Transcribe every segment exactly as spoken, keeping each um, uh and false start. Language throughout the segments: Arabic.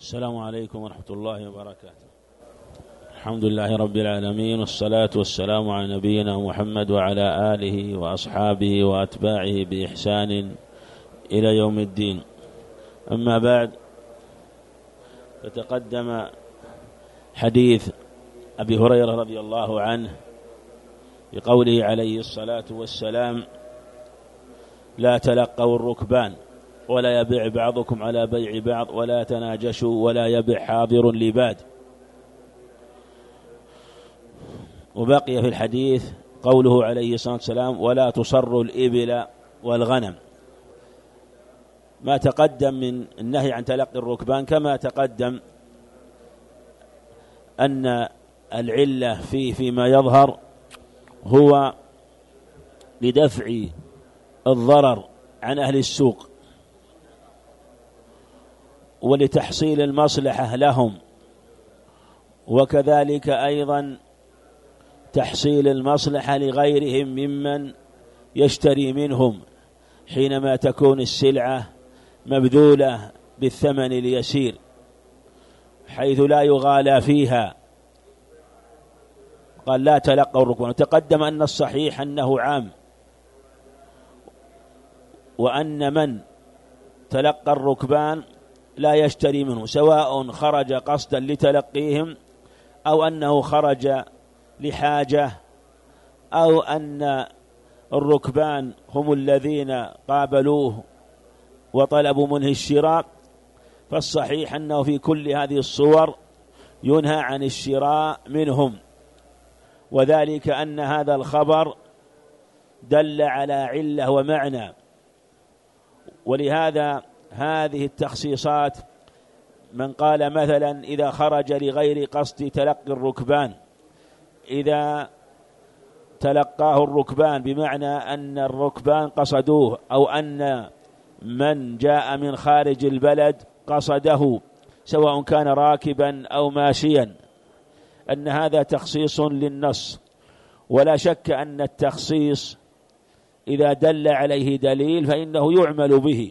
السلام عليكم ورحمة الله وبركاته. الحمد لله رب العالمين، والصلاة والسلام على نبينا محمد وعلى آله وأصحابه وأتباعه بإحسان إلى يوم الدين. أما بعد، فتقدم حديث أبي هريرة رضي الله عنه بقوله عليه الصلاة والسلام: لا تلقوا الركبان ولا يبيع بعضكم على بيع بعض ولا تناجشوا ولا يبيع حاضر لباد. وبقي في الحديث قوله عليه الصلاة والسلام: ولا تصروا الإبل والغنم. ما تقدم من النهي عن تلقي الركبان كما تقدم أن العلة فيه فيما يظهر هو لدفع الضرر عن أهل السوق ولتحصيل المصلحة لهم، وكذلك أيضا تحصيل المصلحة لغيرهم ممن يشتري منهم حينما تكون السلعة مبذولة بالثمن اليسير حيث لا يغالى فيها. قال: لا تلقوا الركبان. تقدم أن الصحيح أنه عام، وأن من تلقى الركبان لا يشتري منه، سواء خرج قصدا لتلقيهم أو أنه خرج لحاجة أو أن الركبان هم الذين قابلوه وطلبوا منه الشراء. فالصحيح أنه في كل هذه الصور ينهى عن الشراء منهم، وذلك أن هذا الخبر دل على علة ومعنى. ولهذا هذه التخصيصات، من قال مثلا إذا خرج لغير قصد تلقي الركبان، إذا تلقاه الركبان بمعنى أن الركبان قصدوه أو أن من جاء من خارج البلد قصده سواء كان راكبا أو ماشيا، أن هذا تخصيص للنص. ولا شك أن التخصيص إذا دل عليه دليل فإنه يعمل به،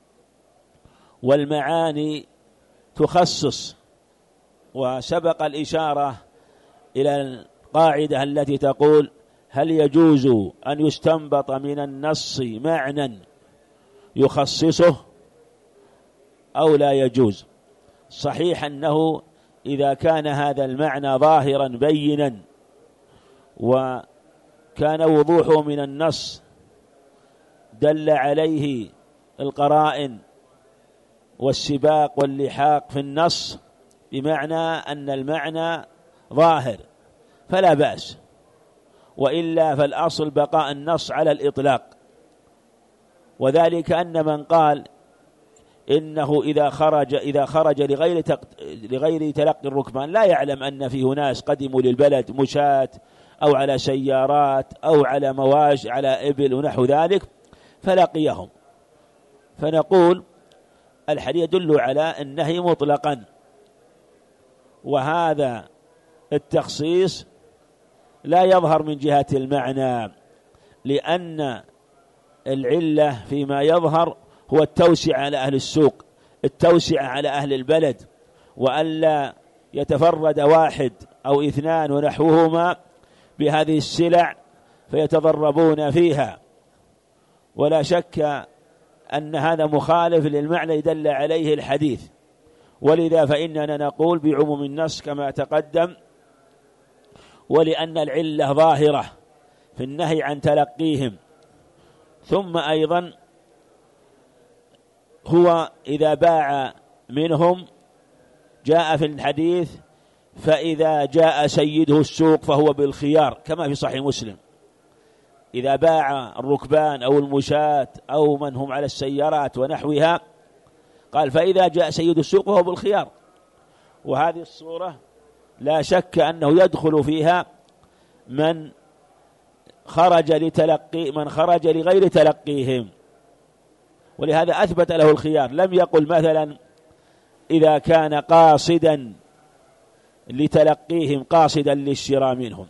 والمعاني تخصص. وسبق الإشارة إلى القاعدة التي تقول: هل يجوز أن يستنبط من النص معنى يخصصه أو لا يجوز؟ صحيح أنه إذا كان هذا المعنى ظاهرا بينا وكان وضوحه من النص دل عليه القرائن والسباق واللحاق في النص بمعنى أن المعنى ظاهر فلا بأس، وإلا فالأصل بقاء النص على الإطلاق. وذلك أن من قال إنه إذا خرج إذا خرج لغير لغير تلقي الركبان لا يعلم أن فيه ناس قدموا للبلد مشاة أو على سيارات أو على مواج على إبل ونحو ذلك فلقيهم، فنقول الحديث يدل على النهي مطلقا. وهذا التخصيص لا يظهر من جهة المعنى، لأن العلة فيما يظهر هو التوسعة على أهل السوق، التوسعة على أهل البلد، وألا يتفرد واحد أو اثنان ونحوهما بهذه السلع فيتضربون فيها. ولا شك أن هذا مخالف للمعنى يدل عليه الحديث، ولذا فإننا نقول بعموم النص كما تقدم، ولأن العلة ظاهرة في النهي عن تلقيهم. ثم أيضا هو إذا باع منهم جاء في الحديث: فإذا جاء سيده السوق فهو بالخيار، كما في صحيح مسلم. إذا باع الركبان أو المشاة أو من هم على السيارات ونحوها قال: فإذا جاء سيد السوق فهو بالخيار. وهذه الصورة لا شك أنه يدخل فيها من خرج لتلقي من خرج لغير تلقيهم، ولهذا أثبت له الخيار. لم يقل مثلا إذا كان قاصدا لتلقيهم قاصدا للشراء منهم،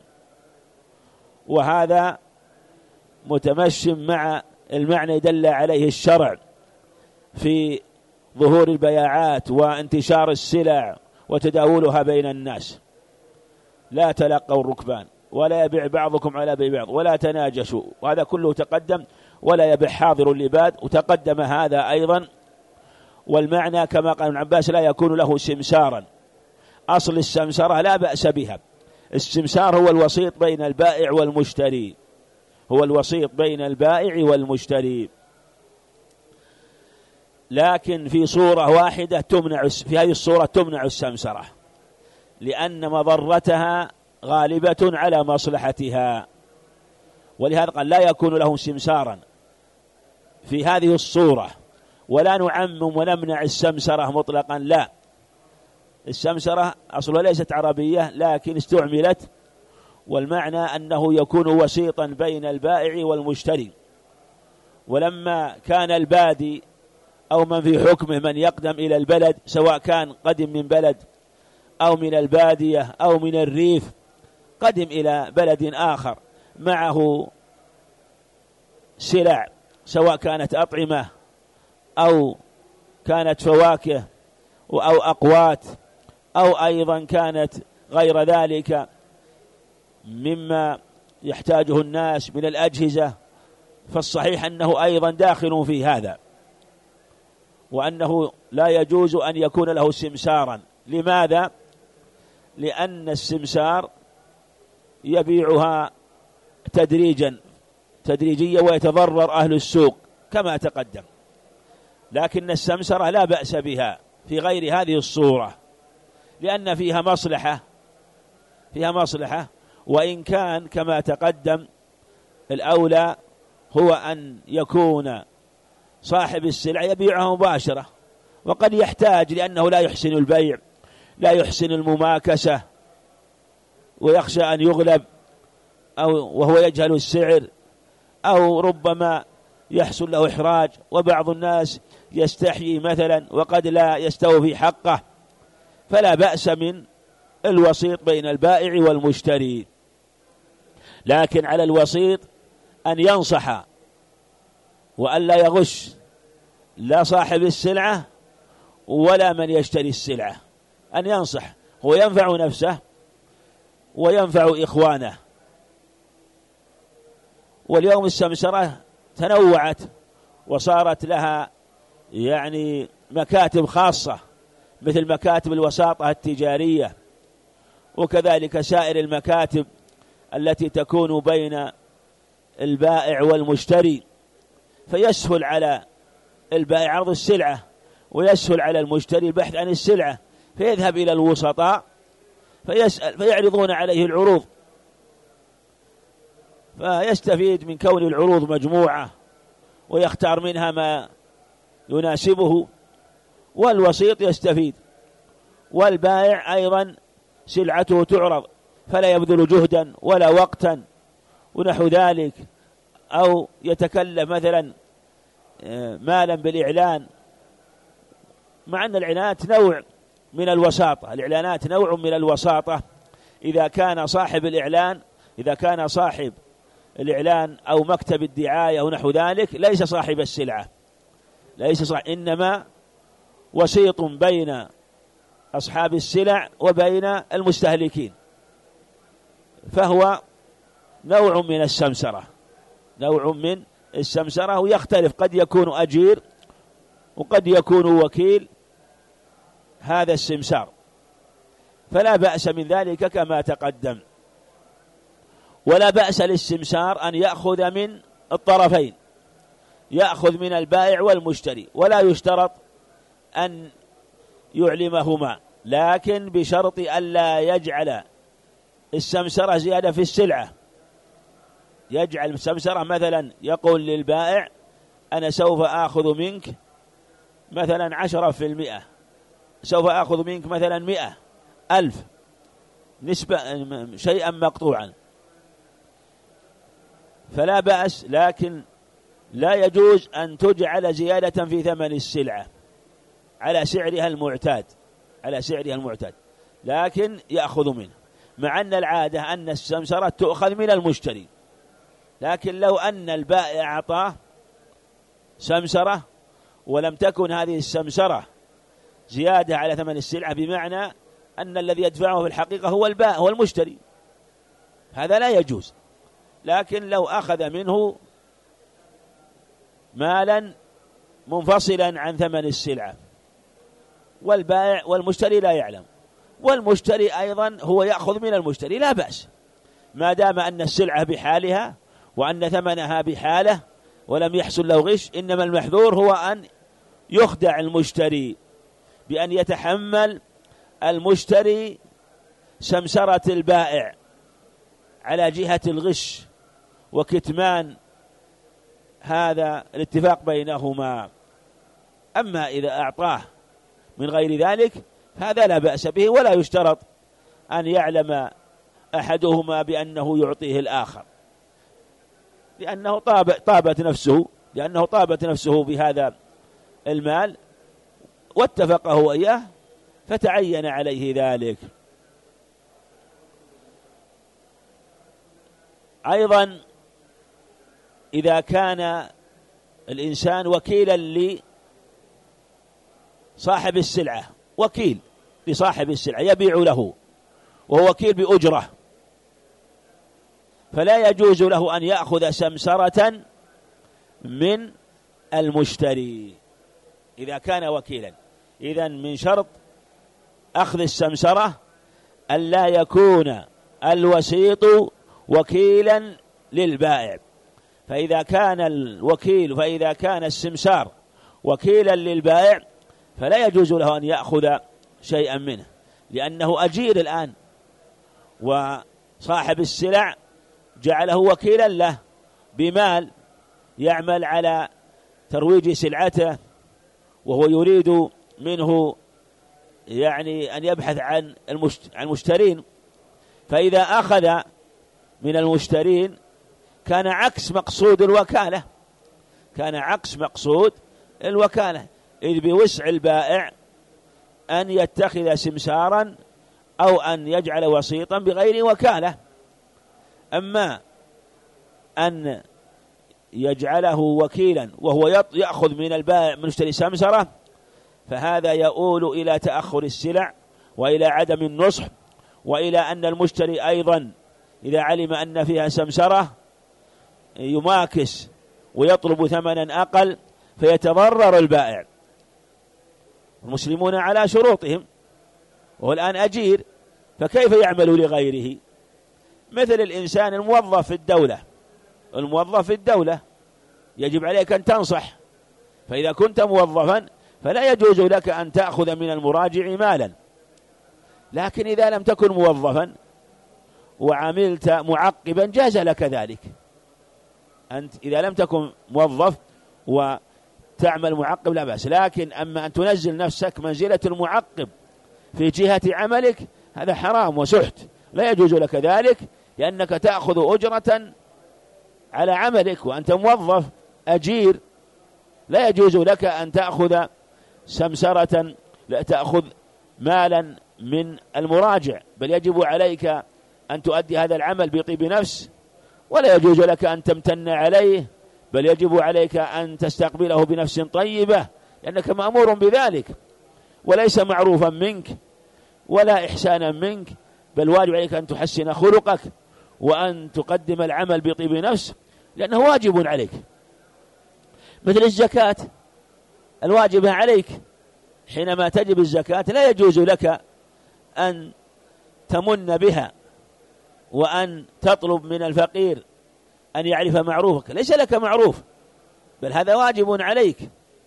وهذا متمشي مع المعنى يدل عليه الشرع في ظهور البياعات وانتشار السلع وتداولها بين الناس. لا تلقوا الركبان ولا يبيع بعضكم على بيع بعض ولا تناجشوا، وهذا كله تقدم. ولا يبيع حاضر لباد، وتقدم هذا أيضا. والمعنى كما قال ابن عباس لا يكون له سمسارا. أصل السمسرة لا بأس بها. السمسار هو الوسيط بين البائع والمشتري، هو الوسيط بين البائع والمشتري. لكن في صورة واحدة تمنع، في هذه الصورة تمنع السمسرة، لأن مضرتها غالبة على مصلحتها، ولهذا قال لا يكون له سمسارا في هذه الصورة. ولا نعمم ونمنع السمسرة مطلقا، لا. السمسرة أصلها ليست عربية لكن استعملت، والمعنى أنه يكون وسيطا بين البائع والمشتري. ولما كان البادي أو من في حكمه من يقدم إلى البلد، سواء كان قدم من بلد أو من البادية أو من الريف، قدم إلى بلد آخر معه سلع، سواء كانت أطعمة أو كانت فواكه أو أقوات أو أيضا كانت غير ذلك مما يحتاجه الناس من الأجهزة، فالصحيح أنه أيضا داخل في هذا، وأنه لا يجوز أن يكون له سمسارا. لماذا؟ لأن السمسار يبيعها تدريجا تدريجيا ويتضرر أهل السوق كما تقدم. لكن السمسرة لا بأس بها في غير هذه الصورة، لأن فيها مصلحة فيها مصلحة وإن كان كما تقدم الأولى هو أن يكون صاحب السلع يبيعها مباشرة، وقد يحتاج لأنه لا يحسن البيع، لا يحسن المماكسة، ويخشى أن يغلب أو وهو يجهل السعر، أو ربما يحصل له إحراج، وبعض الناس يستحيي مثلا وقد لا يستوفي حقه، فلا بأس من الوسيط بين البائع والمشتري. لكن على الوسيط أن ينصح وأن لا يغش لا صاحب السلعة ولا من يشتري السلعة، أن ينصح، هو ينفع نفسه وينفع إخوانه. واليوم السمسرة تنوعت وصارت لها يعني مكاتب خاصة مثل مكاتب الوساطة التجارية، وكذلك سائر المكاتب التي تكون بين البائع والمشتري، فيسهل على البائع عرض السلعة ويسهل على المشتري البحث عن السلعة، فيذهب إلى الوسطاء فيسأل فيعرضون عليه العروض، فيستفيد من كون العروض مجموعة ويختار منها ما يناسبه، والوسيط يستفيد، والبائع أيضا سلعته تعرض فلا يبذل جهدا ولا وقتا ونحو ذلك، أو يتكلم مثلا مالا بالإعلان، مع أن الإعلانات نوع من الوساطة، الإعلانات نوع من الوساطة. إذا كان صاحب الإعلان إذا كان صاحب الإعلان أو مكتب الدعاية ونحو ذلك ليس صاحب السلعة، ليس صاحب، إنما وسيط بين أصحاب السلع وبين المستهلكين، فهو نوع من السمسرة نوع من السمسرة ويختلف، قد يكون أجير وقد يكون وكيل هذا السمسار، فلا بأس من ذلك كما تقدم. ولا بأس للسمسار أن يأخذ من الطرفين، يأخذ من البائع والمشتري، ولا يشترط أن يعلمهما، لكن بشرط ألا يجعل السمسرة زيادة في السلعة. يجعل السمسرة مثلا يقول للبائع أنا سوف آخذ منك مثلا عشرة في المئة، سوف آخذ منك مثلا مئة ألف، نسبة شيئا مقطوعا، فلا بأس، لكن لا يجوز أن تجعل زيادة في ثمن السلعة على سعرها المعتاد على سعرها المعتاد لكن يأخذ منه، مع أن العادة أن السمسرة تؤخذ من المشتري. لكن لو أن البائع أعطاه سمسرة ولم تكن هذه السمسرة زيادة على ثمن السلعة، بمعنى أن الذي يدفعه في الحقيقة هو البائع هو المشتري، هذا لا يجوز. لكن لو أخذ منه مالا منفصلا عن ثمن السلعة والبائع والمشتري لا يعلم، والمشتري أيضا هو يأخذ من المشتري، لا بأس ما دام أن السلعة بحالها وأن ثمنها بحاله ولم يحصل له غش. إنما المحذور هو أن يخدع المشتري بأن يتحمل المشتري سمسرة البائع على جهة الغش وكتمان هذا الاتفاق بينهما. أما إذا أعطاه من غير ذلك هذا لا بأس به، ولا يشترط أن يعلم أحدهما بأنه يعطيه الآخر، لأنه طاب طابت نفسه لأنه طابت نفسه بهذا المال واتفق هو إياه فتعين عليه ذلك. أيضا إذا كان الإنسان وكيلا لصاحب السلعة، وكيل لصاحب السلعة يبيع له وهو وكيل بأجرة، فلا يجوز له أن يأخذ سمسرة من المشتري إذا كان وكيلا. إذن من شرط أخذ السمسرة أن لا يكون الوسيط وكيلا للبائع، فإذا كان الوكيل فإذا كان السمسار وكيلا للبائع فلا يجوز له أن يأخذ شيئا منه، لأنه أجير الآن، وصاحب السلع جعله وكيلا له بمال يعمل على ترويج سلعته، وهو يريد منه يعني أن يبحث عن المشترين، فإذا أخذ من المشترين كان عكس مقصود الوكالة كان عكس مقصود الوكالة إذ بوسع البائع أن يتخذ سمسارا أو أن يجعل وسيطا بغير وكالة. أما أن يجعله وكيلا وهو يأخذ من البائع من يشتري سمسرة فهذا يؤول إلى تأخر السلع وإلى عدم النصح، وإلى أن المشتري أيضا إذا علم أن فيها سمسرة يماكس ويطلب ثمنا أقل فيتضرر البائع. المسلمون على شروطهم وهو الآن أجير، فكيف يعمل لغيره؟ مثل الإنسان الموظف في الدولة الموظف في الدولة يجب عليك أن تنصح، فإذا كنت موظفا فلا يجوز لك أن تأخذ من المراجع مالا. لكن إذا لم تكن موظفا وعملت معقبا جاز لك ذلك. أنت إذا لم تكن موظف وتعمل معقب لا بأس، لكن أما أن تنزل نفسك منزلة المعقب في جهة عملك هذا حرام وسحت، لا يجوز لك ذلك، لأنك تأخذ أجرة على عملك وأنت موظف أجير. لا يجوز لك أن تأخذ سمسرة، لا تأخذ مالا من المراجع، بل يجب عليك أن تؤدي هذا العمل بطيب نفس، ولا يجوز لك أن تمتن عليه، بل يجب عليك أن تستقبله بنفس طيبة، لأنك مأمور بذلك، وليس معروفا منك ولا إحسانا منك، بل واجب عليك أن تحسن خلقك وأن تقدم العمل بطيب نفس، لأنه واجب عليك. مثل الزكاة الواجبة عليك، حينما تجب الزكاة لا يجوز لك أن تمن بها وأن تطلب من الفقير أن يعرف معروفك، ليس لك معروف، بل هذا واجب عليك،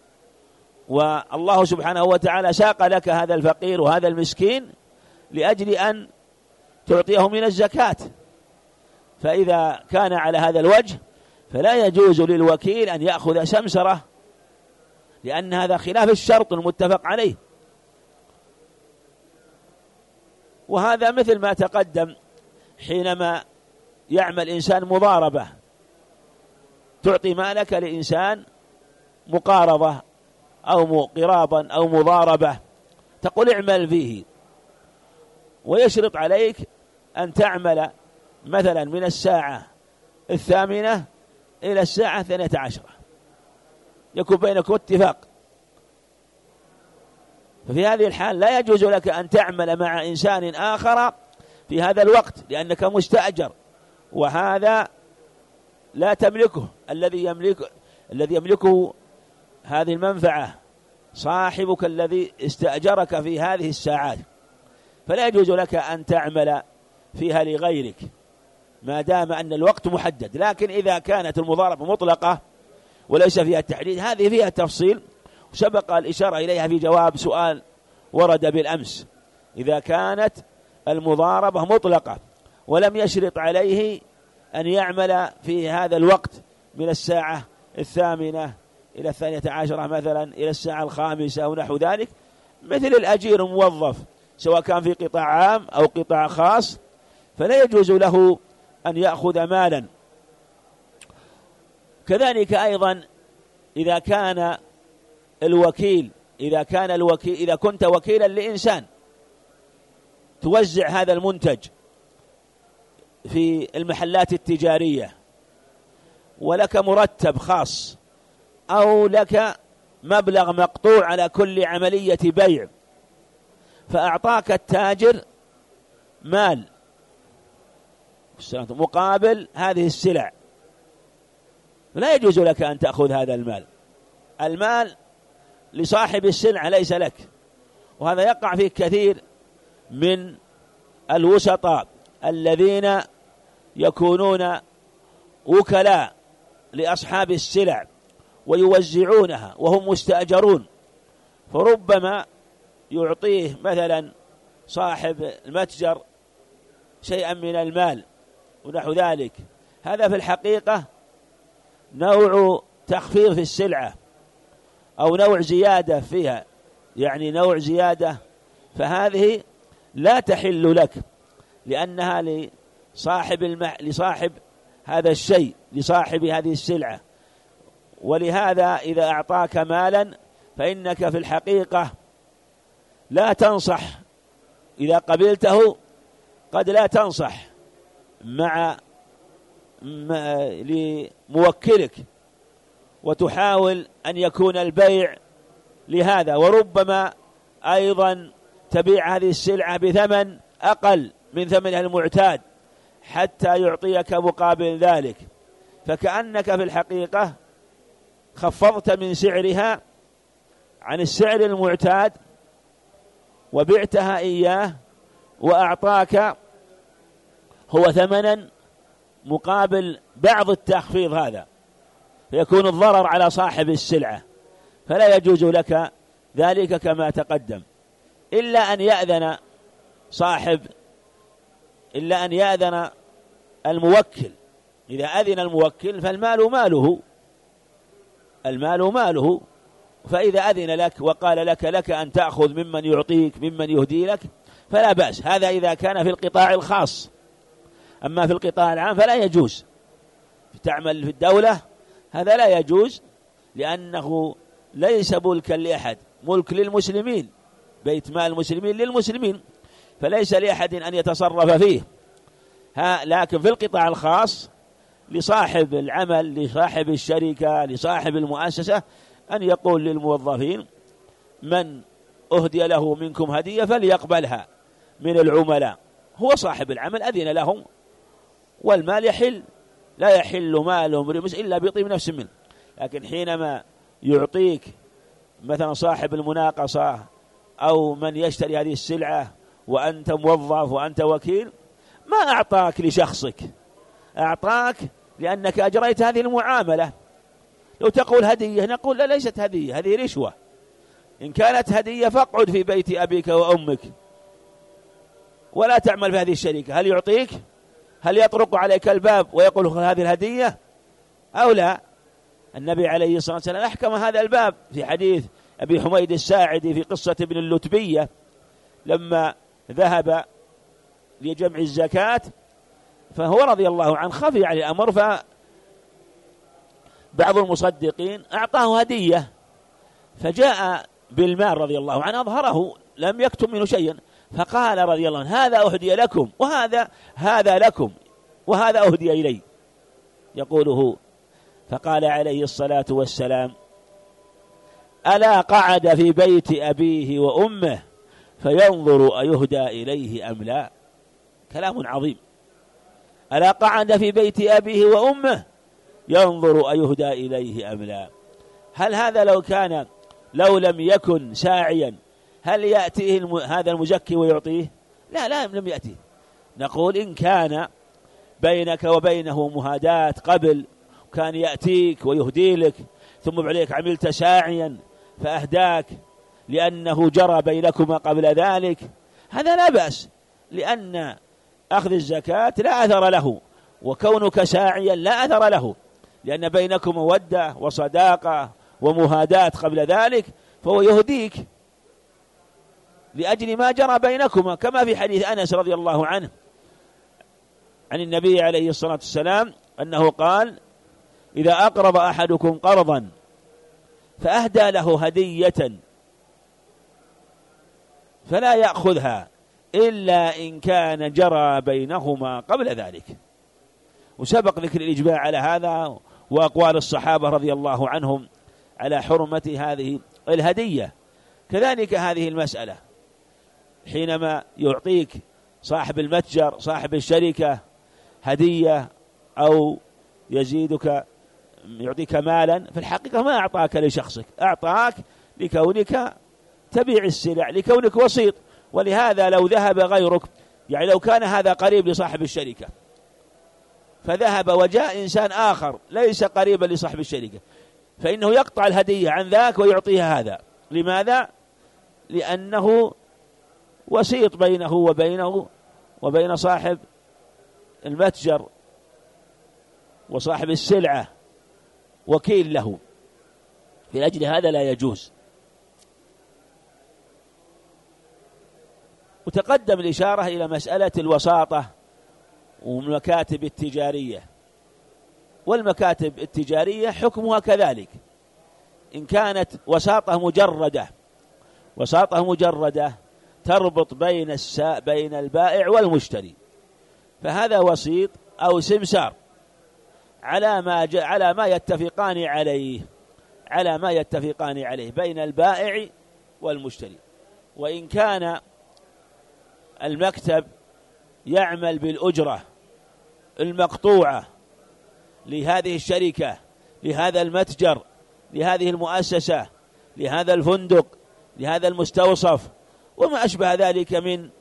والله سبحانه وتعالى ساق لك هذا الفقير وهذا المسكين لأجل أن تعطيه من الزكاة. فإذا كان على هذا الوجه فلا يجوز للوكيل أن يأخذ سمسرة، لأن هذا خلاف الشرط المتفق عليه. وهذا مثل ما تقدم حينما يعمل إنسان مضاربة، تعطي مالك لإنسان مقارضة أو قرابا أو مضاربة، تقول اعمل فيه، ويشرط عليك أن تعمل مثلا من الساعة الثامنة إلى الساعة الثانية عشرة، يكون بينكم اتفاق ففي هذه الحال لا يجوز لك أن تعمل مع إنسان آخر في هذا الوقت لأنك مستأجر، وهذا لا تملكه. الذي يملكه الذي يملكه هذه المنفعة صاحبك الذي استأجرك في هذه الساعات، فلا يجوز لك أن تعمل فيها لغيرك ما دام أن الوقت محدد. لكن إذا كانت المضاربة مطلقة وليس فيها التحديد هذه فيها تفصيل، وسبق الإشارة إليها في جواب سؤال ورد بالأمس. إذا كانت المضاربة مطلقة ولم يشرط عليه أن يعمل في هذا الوقت من الساعة الثامنة إلى الثانية عشرة مثلا إلى الساعة الخامسة أو نحو ذلك، مثل الأجير الموظف سواء كان في قطاع عام أو قطاع خاص، فلا يجوز له أن يأخذ مالا. كذلك أيضا إذا كان الوكيل إذا كان الوكيل إذا كنت وكيلا لإنسان توزع هذا المنتج في المحلات التجارية ولك مرتب خاص أو لك مبلغ مقطوع على كل عملية بيع، فأعطاك التاجر مال مقابل هذه السلع، لا يجوز لك أن تأخذ هذا المال. المال لصاحب السلعة ليس لك، وهذا يقع فيه كثير من الوسطاء الذين يكونون وكلاء لأصحاب السلع ويوزعونها وهم مستأجرون، فربما يعطيه مثلا صاحب المتجر شيئا من المال ونحو ذلك. هذا في الحقيقة نوع تخفيض في السلعة أو نوع زيادة فيها، يعني نوع زيادة، فهذه لا تحل لك لأنها لصاحب المح... لصاحب هذا الشيء، لصاحب هذه السلعة. ولهذا إذا أعطاك مالا فإنك في الحقيقة لا تنصح، إذا قبلته قد لا تنصح مع لموكلك وتحاول أن يكون البيع لهذا، وربما أيضا تبيع هذه السلعة بثمن أقل من ثمنها المعتاد حتى يعطيك مقابل ذلك، فكأنك في الحقيقة خفضت من سعرها عن السعر المعتاد وبعتها إياه وأعطاك هو ثمنا مقابل بعض التخفيض هذا، فيكون الضرر على صاحب السلعة، فلا يجوز لك ذلك كما تقدم، إلا أن يأذن صاحب إلا أن يأذن الموكل. إذا أذن الموكل فالمال ماله المال ماله فإذا أذن لك وقال لك لك أن تأخذ ممن يعطيك ممن يهدي لك فلا بأس. هذا إذا كان في القطاع الخاص، أما في القطاع العام فلا يجوز. تعمل في الدولة هذا لا يجوز، لأنه ليس ملكا لأحد، ملك للمسلمين، بيت مال المسلمين للمسلمين، فليس لأحد أن يتصرف فيه. ها لكن في القطاع الخاص لصاحب العمل، لصاحب الشركة، لصاحب المؤسسة أن يقول للموظفين من أهدي له منكم هدية فليقبلها من العملاء، هو صاحب العمل أذن لهم، والمال يحل، لا يحل مال امرئ إلا بطيب نفس منه. لكن حينما يعطيك مثلا صاحب المناقصة أو من يشتري هذه السلعة وأنت موظف وأنت وكيل، ما أعطاك لشخصك، أعطاك لأنك أجريت هذه المعاملة. لو تقول هدية نقول لا، ليست هدية، هذه رشوة. إن كانت هدية فاقعد في بيت أبيك وأمك ولا تعمل في هذه الشركة. هل يعطيك؟ هل يطرق عليك الباب ويقول هذه الهدية أو لا؟ النبي عليه الصلاة والسلام أحكم هذا الباب في حديث أبي حميد الساعدي في قصة ابن اللتبية لما ذهب لجمع الزكاة، فهو رضي الله عنه خفي على الأمر، فبعض المصدقين أعطاه هدية، فجاء بالمال رضي الله عنه أظهره لم يكتم منه شيئا، فقال رضي الله عنه هذا أهدي لكم وهذا هذا لكم وهذا أهدي إلي يقوله. فقال عليه الصلاة والسلام ألا قعد في بيت أبيه وأمه فينظر أيهدى إليه أم لا. كلام عظيم. ألا قعد في بيت أبيه وأمه ينظر أيهدى إليه أم لا. هل هذا لو كان لو لم يكن ساعيا هل يأتيه الم... هذا المزكي ويعطيه؟ لا لا لم يأتيه. نقول إن كان بينك وبينه مهاداة قبل كان يأتيك ويهدي لك ثم بعدك عملت ساعيا فأهداك لأنه جرى بينكما قبل ذلك، هذا لا بأس، لأن أخذ الزكاة لا أثر له، وكونك ساعيا لا أثر له، لأن بينكم مودة وصداقة ومهاداة قبل ذلك، فهو يهديك لأجل ما جرى بينكما، كما في حديث أنس رضي الله عنه عن النبي عليه الصلاة والسلام أنه قال: إذا أقرض أحدكم قرضا فأهدى له هدية فلا يأخذها إلا إن كان جرى بينهما قبل ذلك. وسبق ذكر الإجماع على هذا وأقوال الصحابة رضي الله عنهم على حرمة هذه الهدية. كذلك هذه المسألة حينما يعطيك صاحب المتجر صاحب الشركة هدية أو يزيدك يعطيك مالا، في الحقيقة ما أعطاك لشخصك، أعطاك لكونك تبيع السلع، لكونك وسيط. ولهذا لو ذهب غيرك، يعني لو كان هذا قريب لصاحب الشركة فذهب وجاء إنسان آخر ليس قريبا لصاحب الشركة، فإنه يقطع الهدية عن ذاك ويعطيها هذا. لماذا؟ لأنه وسيط بينه وبينه وبين صاحب المتجر وصاحب السلعة، وكيل له، في أجل هذا لا يجوز. وتقدم الإشارة إلى مسألة الوساطة والمكاتب التجارية، والمكاتب التجارية حكمها كذلك، إن كانت وساطة مجردة وساطة مجردة تربط بين السا بين البائع والمشتري، فهذا وسيط أو سمسار على ما ج... على ما يتفقان عليه على ما يتفقان عليه بين البائع والمشتري. وإن كان المكتب يعمل بالأجرة المقطوعة لهذه الشركة، لهذا المتجر، لهذه المؤسسة، لهذا الفندق، لهذا المستوصف، وما أشبه ذلك من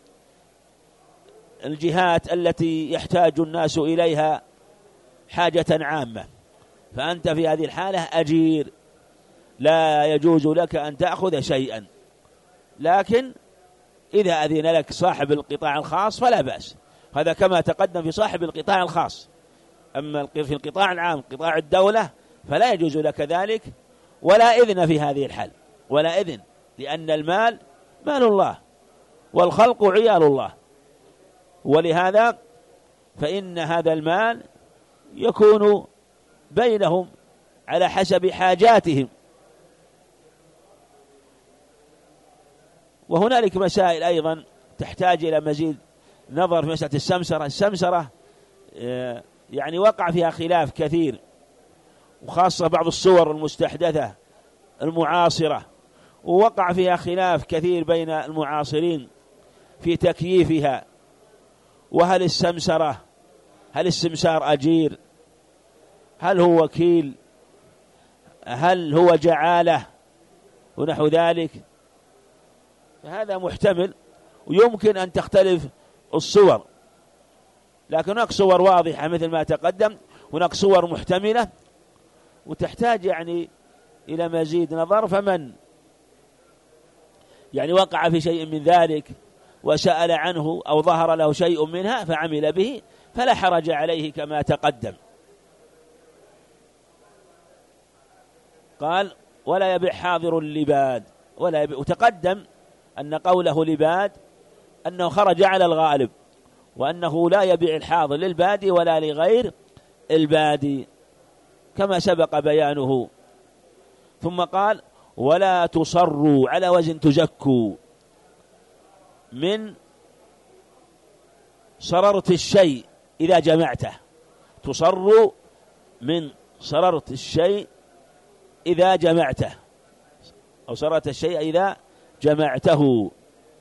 الجهات التي يحتاج الناس إليها حاجة عامة، فأنت في هذه الحالة أجير، لا يجوز لك أن تأخذ شيئا. لكن إذا أذن لك صاحب القطاع الخاص فلا بأس، هذا كما تقدم في صاحب القطاع الخاص. أما في القطاع العام قطاع الدولة فلا يجوز لك ذلك، ولا إذن في هذه الحال، ولا إذن، لأن المال مال الله والخلق عيال الله، ولهذا فإن هذا المال يكون بينهم على حسب حاجاتهم. وهنالك مسائل أيضا تحتاج إلى مزيد نظر في مسألة السمسرة. السمسرة يعني وقع فيها خلاف كثير، وخاصة بعض الصور المستحدثة المعاصرة، ووقع فيها خلاف كثير بين المعاصرين في تكييفها. وهل السمسرة هل السمسار أجير؟ هل هو وكيل؟ هل هو جعالة ونحو ذلك؟ فهذا محتمل، ويمكن أن تختلف الصور، لكن هناك صور واضحة مثل ما تقدم، هناك صور محتملة وتحتاج يعني إلى مزيد نظر. فمن يعني وقع في شيء من ذلك وسأل عنه أو ظهر له شيء منها فعمل به فلا حرج عليه كما تقدم. قال: ولا يبيع حاضر اللباد ولا يبيع. وتقدم أن قوله لباد أنه خرج على الغالب، وأنه لا يبيع الحاضر للبادي ولا لغير البادي كما سبق بيانه. ثم قال: ولا تصروا، على وزن تزكوا، من صررت الشيء إذا جمعته. تصروا من صررت الشيء إذا جمعته، أو صرة الشيء إذا جمعته.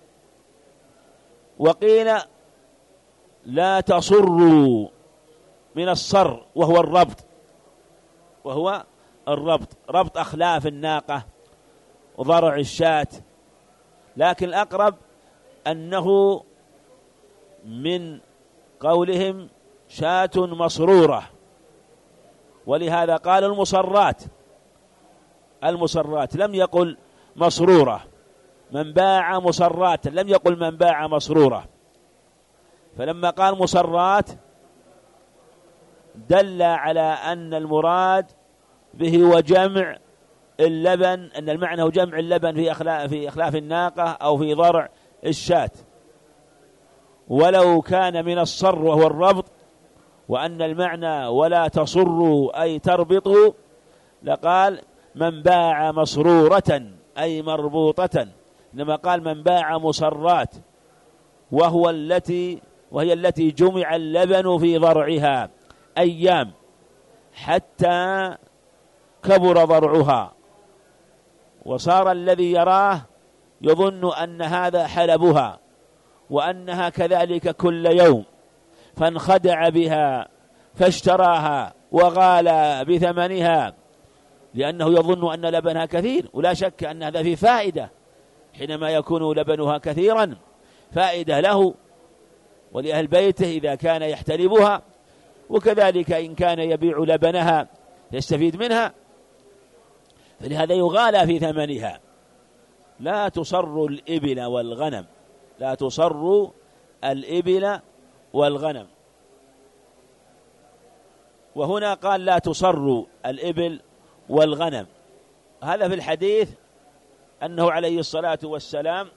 وقيل لا تصروا من الصر وهو الربط، وهو الربط ربط أخلاف الناقة وضرع الشاة، لكن الأقرب أنه من قولهم شاة مسرورة، ولهذا قال المصرات المصرات لم يقل مسرورة، من باع مصرات لم يقل من باع مسرورة، فلما قال مصرات دل على أن المراد به وجمع اللبن، أن المعنى هو جمع اللبن في أخلاف, في أخلاف الناقة أو في ضرع الشاة. ولو كان من الصر وهو الربط، وأن المعنى ولا تصروا أي تربطوا، لقال من باع مسرورة أي مربوطة، إنما قال من باع مصرات، وهو التي وهي التي جمع اللبن في ضرعها أيام حتى كبر ضرعها، وصار الذي يراه يظن أن هذا حلبها وأنها كذلك كل يوم، فانخدع بها فاشتراها وغالى بثمنها، لأنه يظن أن لبنها كثير، ولا شك أن هذا في فائدة حينما يكون لبنها كثيرا، فائدة له ولأهل بيته إذا كان يحتلبها، وكذلك إن كان يبيع لبنها يستفيد منها، فلهذا يغالى في ثمنها. لا تصر الإبل والغنم، لا تصر الإبل والغنم. وهنا قال لا تصر الإبل والغنم، هذا في الحديث أنه عليه الصلاة والسلام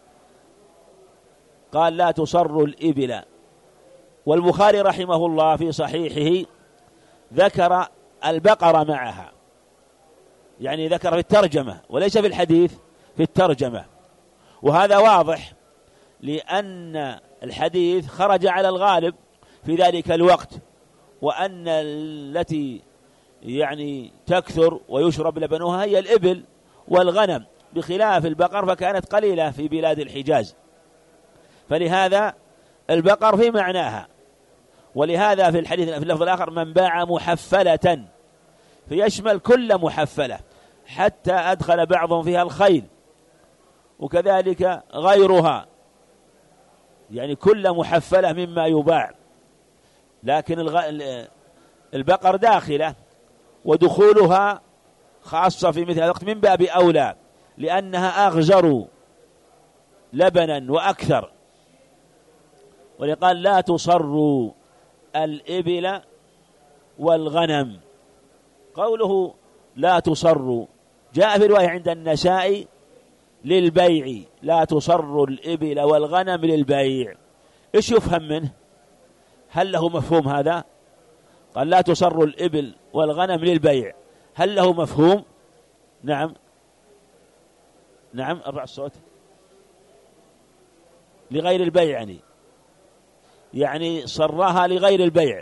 قال لا تصر الإبل. والبخاري رحمه الله في صحيحه ذكر البقرة معها، يعني ذكر في الترجمة وليس في الحديث، في الترجمة، وهذا واضح لأن الحديث خرج على الغالب في ذلك الوقت، وأن التي يعني تكثر ويشرب لبنها هي الإبل والغنم، بخلاف البقر فكانت قليلة في بلاد الحجاز، فلهذا البقر في معناها. ولهذا في الحديث في اللفظ الآخر من باع محفلة، فيشمل كل محفلة، حتى أدخل بعضهم فيها الخيل وكذلك غيرها، يعني كل محفلة مما يباع، لكن البقر داخلة، ودخولها خاصة في مثل هذا الوقت من باب أولى، لأنها أغزر لبنا وأكثر. ولقال لا تصروا الإبل والغنم. قوله لا تصروا جاء في رواية عند النسائي للبيع، لا تصروا الإبل والغنم للبيع. إيش يفهم منه؟ هل له مفهوم هذا؟ قال لا تصروا الإبل والغنم للبيع، هل له مفهوم؟ نعم نعم أرفع الصوت. لغير البيع، يعني يعني صراها لغير البيع،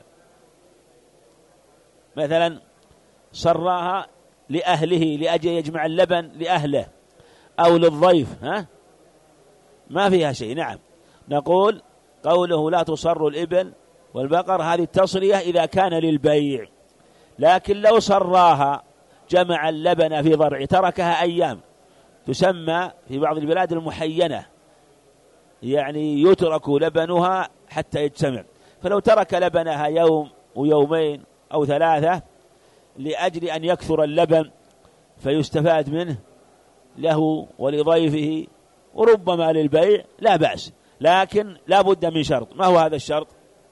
مثلا صراها لأهله لأجل يجمع اللبن لأهله أو للضيف، ها ما فيها شيء. نعم نقول قوله لا تصر الإبل والبقر هذه التصرية إذا كان للبيع، لكن لو صراها جمع اللبن في ضرع تركها أيام، تسمى في بعض البلاد المحينة، يعني يترك لبنها حتى يجتمع، فلو ترك لبنها يوم ويومين أو ثلاثة لأجل أن يكثر اللبن فيستفاد منه له ولضيفه وربما للبيع لا بأس، لكن لا بد من شرط. ما هو هذا الشرط؟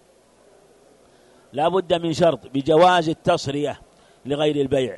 لا بد من شرط بجواز التصرية لغير البيع.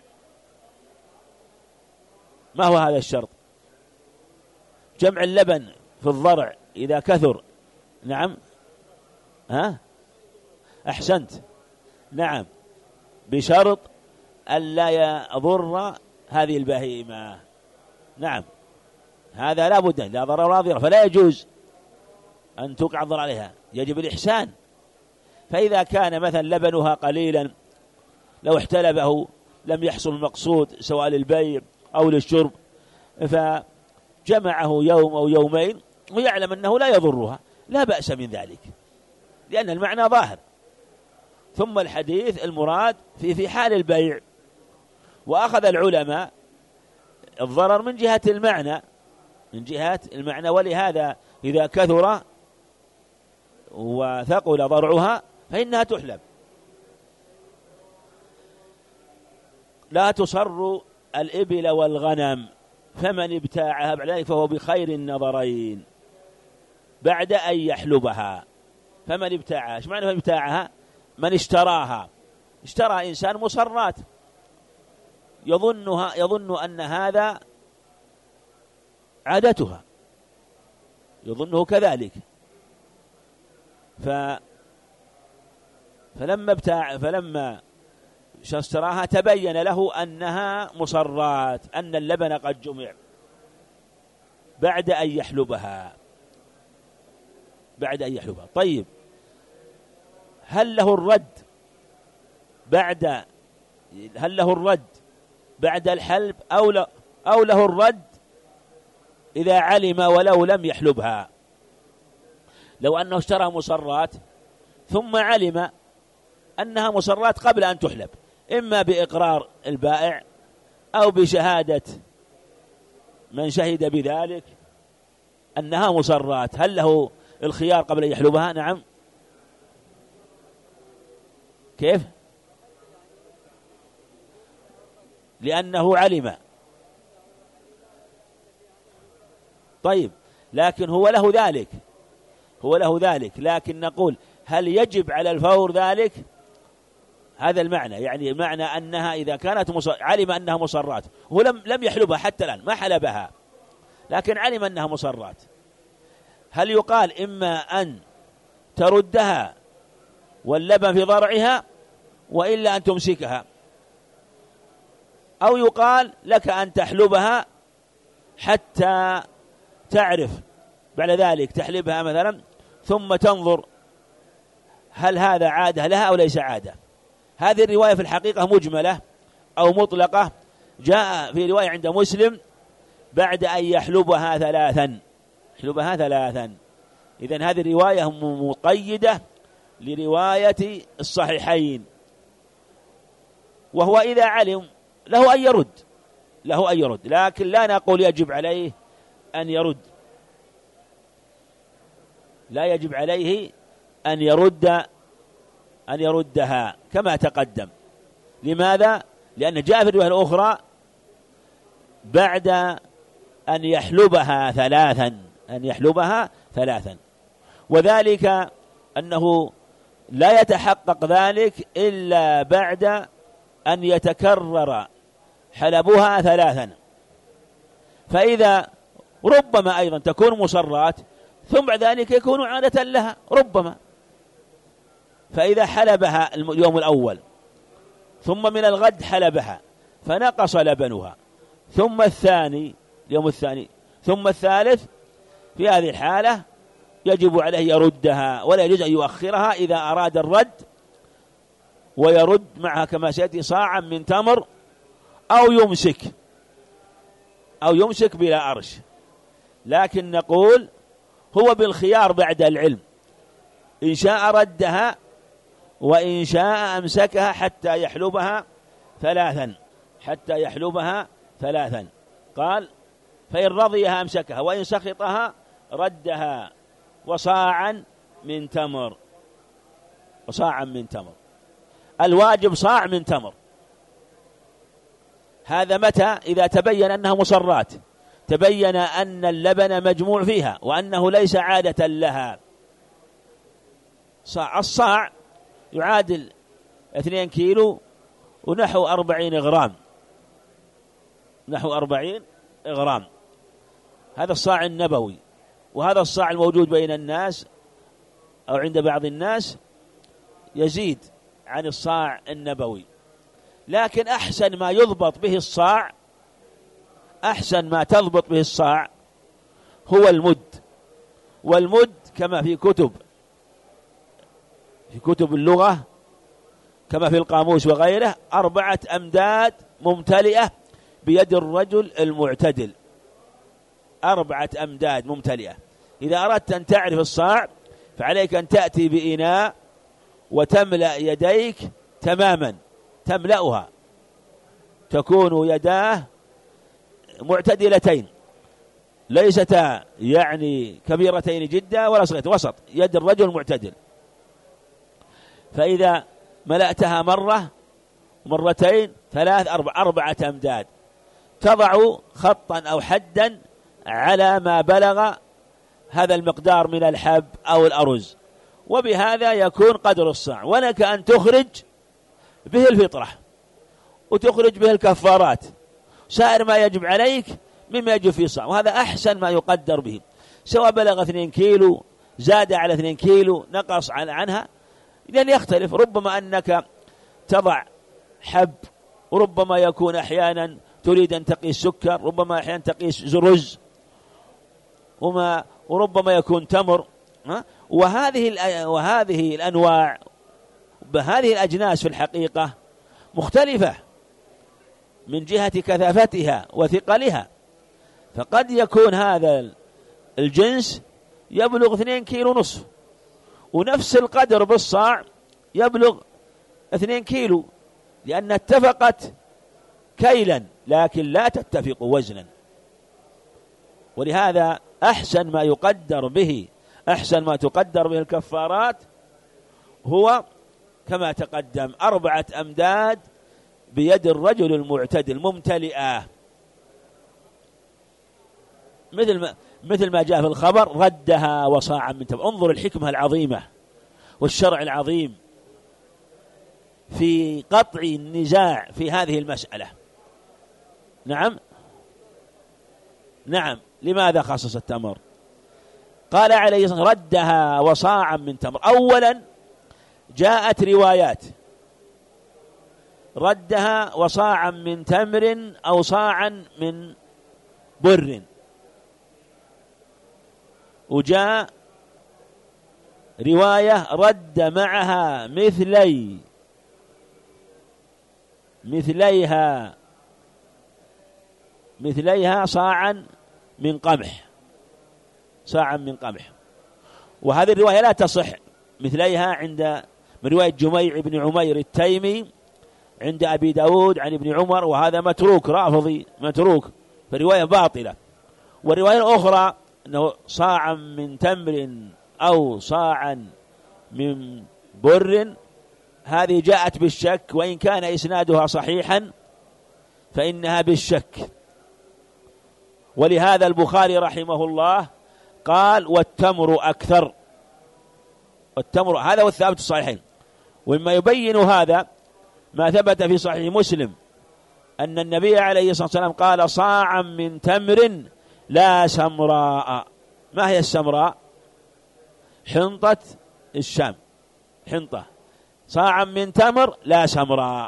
ما هو هذا الشرط؟ جمع اللبن في الضرع إذا كثر. نعم ها أحسنت، نعم بشرط ألا يضر هذه البهيمة. نعم هذا لا بد، لا ضرر ولا ضرر، فلا يجوز أن تقع الضرر عليها، يجب الإحسان. فإذا كان مثلا لبنها قليلا لو احتلبه لم يحصل المقصود سواء للبيع أو للشرب، فجمعه يوم أو يومين ويعلم أنه لا يضرها، لا بأس من ذلك لأن المعنى ظاهر. ثم الحديث المراد في في حال البيع، وأخذ العلماء الضرر من جهة المعنى من جهة المعنى ولهذا إذا كثر وثقل ضرعها فإنها تحلب. لا تصر الإبل والغنم، فمن ابتاعها بعد ذلك فهو بخير النظرين بعد أن يحلبها. فمن ابتاعها، ايش معنى من ابتاعها؟ من اشتراها. اشترى إنسان مصرات يظنها يظن أن هذا عادتها، يظنه كذلك، ف فلما ابتاع فلما اشتراها تبين له أنها مصرات، أن اللبن قد جمع بعد أن يحلبها بعد أن يحلبها. طيب، هل له الرد بعد هل له الرد بعد الحلب أو لا أو له الرد إذا علم ولو لم يحلبها؟ لو أنه اشترى مصرات ثم علم أنها مصرات قبل أن تحلب، إما بإقرار البائع أو بشهادة من شهد بذلك أنها مصرات، هل له الخيار قبل أن يحلبها؟ نعم. كيف؟ لأنه علم. طيب، لكن هو له ذلك هو له ذلك لكن نقول هل يجب على الفور ذلك؟ هذا المعنى، يعني معنى أنها إذا كانت مصر... علم أنها مصرات، هو لم لم يحلبها حتى الآن، ما حلبها لكن علم أنها مصرات، هل يقال إما أن تردها واللبن في ضرعها وإلا أن تمسكها، أو يقال لك أن تحلبها حتى تعرف بعد ذلك تحلبها مثلا ثم تنظر هل هذا عادة لها أو ليس عادة. هذه الرواية في الحقيقة مجملة أو مطلقة، جاء في رواية عند مسلم بعد أن يحلبها ثلاثا يحلبها ثلاثا إذن هذه الرواية مقيدة لرواية الصحيحين، وهو إذا علم له أن يرد له أن يرد لكن لا نقول يجب عليه أن يرد لا يجب عليه أن يرد أن يردها كما تقدم. لماذا؟ لأن جاء في الرواية الأخرى بعد أن يحلبها ثلاثا أن يحلبها ثلاثا وذلك أنه لا يتحقق ذلك إلا بعد أن يتكرر حلبها ثلاثا، فإذا ربما أيضا تكون مصرات ثم بعد ذلك يكون عادة لها ربما، فإذا حلبها اليوم الأول ثم من الغد حلبها فنقص لبنها، ثم الثاني اليوم الثاني ثم الثالث، في هذه الحالة يجب عليه يردها ولا يجوز أن يؤخرها إذا أراد الرد، ويرد معها كما سيأتي صاعا من تمر أو يمسك أو يمسك بلا أرش. لكن نقول هو بالخيار بعد العلم، إن شاء ردها وإن شاء أمسكها حتى يحلبها ثلاثا حتى يحلبها ثلاثا قال فإن رضيها أمسكها وإن سخطها ردها وصاعا من تمر وصاعا من تمر الواجب صاع من تمر. هذا متى؟ إذا تبين أنها مصرات، تبين أن اللبن مجموع فيها وأنه ليس عادة لها. صاع الصاع يعادل اثنين كيلو ونحو أربعين غرام نحو أربعين غرام هذا الصاع النبوي، وهذا الصاع الموجود بين الناس أو عند بعض الناس يزيد عن الصاع النبوي. لكن أحسن ما يضبط به الصاع أحسن ما تضبط به الصاع هو المد، والمد كما في كتب في كتب اللغة كما في القاموس وغيره أربعة أمداد ممتلئة بيد الرجل المعتدل، أربعة أمداد ممتلئة. إذا أردت أن تعرف الصاع فعليك أن تأتي بإناء وتملأ يديك تماما، تملأها، تكون يداه معتدلتين، ليستا يعني كبيرتين جدا ولا صغيرتين، وسط، يد الرجل معتدل. فإذا ملأتها مرة مرتين ثلاث أربع أربعة أمداد، تضع خطا أو حدا على ما بلغ هذا المقدار من الحب أو الأرز، وبهذا يكون قدر الصاع. ولك أن تخرج به الفطرة وتخرج به الكفارات، سائر ما يجب عليك مما يجب في صاع، وهذا أحسن ما يقدر به، سواء بلغ اثنين كيلو، زاد على اثنين كيلو، نقص عنها، لأن يختلف. ربما أنك تضع حب، وربما يكون أحيانا تريد أن تقيس سكر، ربما أحيانا تقيس رز، وما وربما يكون تمر. وهذه وهذه الأنواع بهذه الأجناس في الحقيقة مختلفة من جهة كثافتها وثقلها، فقد يكون هذا الجنس يبلغ اثنين كيلو نصف، ونفس القدر بالصاع يبلغ اثنين كيلو، لأن اتفقت كيلا لكن لا تتفق وزنا. ولهذا أحسن ما يقدر به أحسن ما تقدر به الكفارات هو كما تقدم أربعة أمداد بيد الرجل المعتدل ممتلئة، مثل ما مثل ما جاء في الخبر ردها وصاعا من تمر. انظر الحكمة العظيمة والشرع العظيم في قطع النزاع في هذه المسألة. نعم نعم لماذا خصص التمر؟ قال عليه الصلاة والسلام ردها وصاعا من تمر. أولا جاءت روايات ردها وصاعا من تمر أو صاعا من بر، وجاء رواية رد معها مثلي مثليها مثليها صاعا من قمح صاعا من قمح. وهذه الرواية لا تصح، مثليها عند من رواية جميع بن عمير التيمي عند أبي داود عن ابن عمر، وهذا متروك رافضي متروك، فرواية باطلة. والرواية الأخرى أنه صاعا من تمر أو صاعا من بر، هذه جاءت بالشك، وإن كان إسنادها صحيحا فإنها بالشك. ولهذا البخاري رحمه الله قال والتمر أكثر، والتمر هذا والثابت الصحيحين. ومما يبين هذا ما ثبت في صحيح مسلم أن النبي عليه الصلاة والسلام قال صاعا من تمر لا سمراء. ما هي السمراء؟ حنطة الشام، حنطة. صاعا من تمر لا سمراء،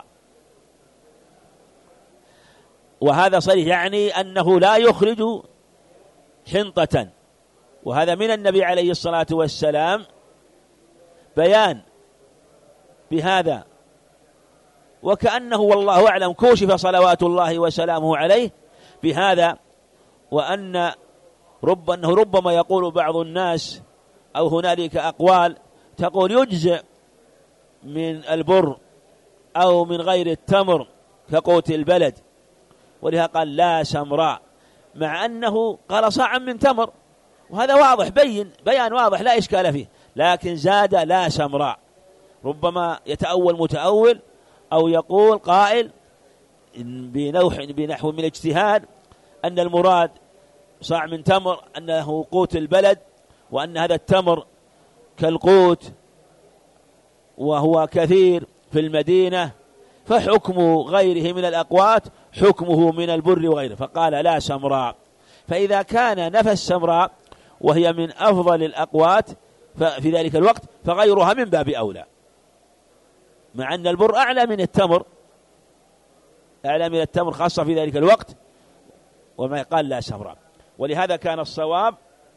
وهذا صريح يعني أنه لا يخرج حنطة، وهذا من النبي عليه الصلاة والسلام بيان بهذا، وكأنه والله أعلم كوشف صلوات الله وسلامه عليه بهذا. وأن رب أنه ربما يقول بعض الناس أو هنالك أقوال تقول يجزئ من البر أو من غير التمر كقوت البلد، ولهذا قال لا سمراء، مع أنه قال صاعا من تمر، وهذا واضح بين بيان واضح لا إشكال فيه، لكن زاد لا سمراء. ربما يتأول متأول أو يقول قائل بنوح بنحو من الاجتهاد أن المراد صاع من تمر أنه قوت البلد، وأن هذا التمر كالقوت وهو كثير في المدينة، فحكم غيره من الأقوات حكمه من البر وغيره، فقال لا سمراء. فإذا كان نفى السمراء وهي من أفضل الأقوات في ذلك الوقت فغيرها من باب أولى، مع أن البر أعلى من التمر أعلى من التمر خاصة في ذلك الوقت، وما قال لا سمراء. ولهذا كان الصواب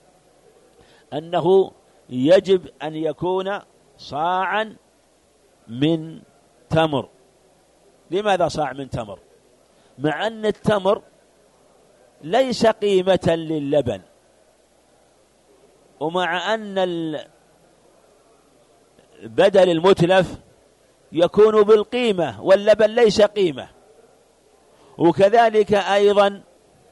أنه يجب أن يكون صاعا من تمر. لماذا صاع من تمر؟ مع أن التمر ليس قيمة للبن، ومع أن البدل المتلف يكون بالقيمة واللبن ليس قيمة. وكذلك أيضا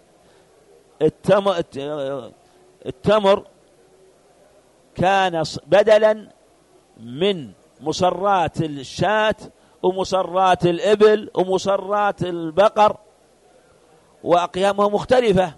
التمر كان بدلا من مصرات الشاة ومصرات الإبل ومصرات البقر، وأقيامها مختلفة،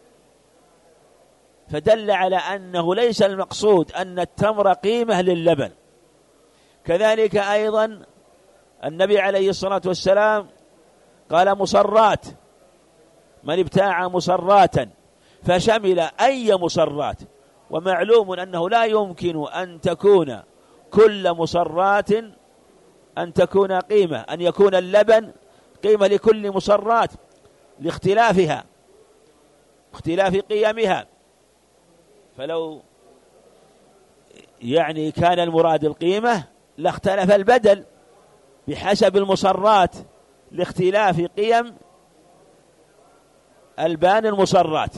فدل على أنه ليس المقصود أن التمر قيمة للبن. كذلك أيضا النبي عليه الصلاة والسلام قال مصرات، من ابتاع مصراتا فشمل أي مصرات، ومعلوم أنه لا يمكن أن تكون كل مصرات أن تكون قيمة، أن يكون اللبن قيمة لكل مصرات لاختلافها اختلاف قيمها. فلو يعني كان المراد القيمة لاختلف البدل بحسب المصرات لاختلاف قيم ألبان المصرات.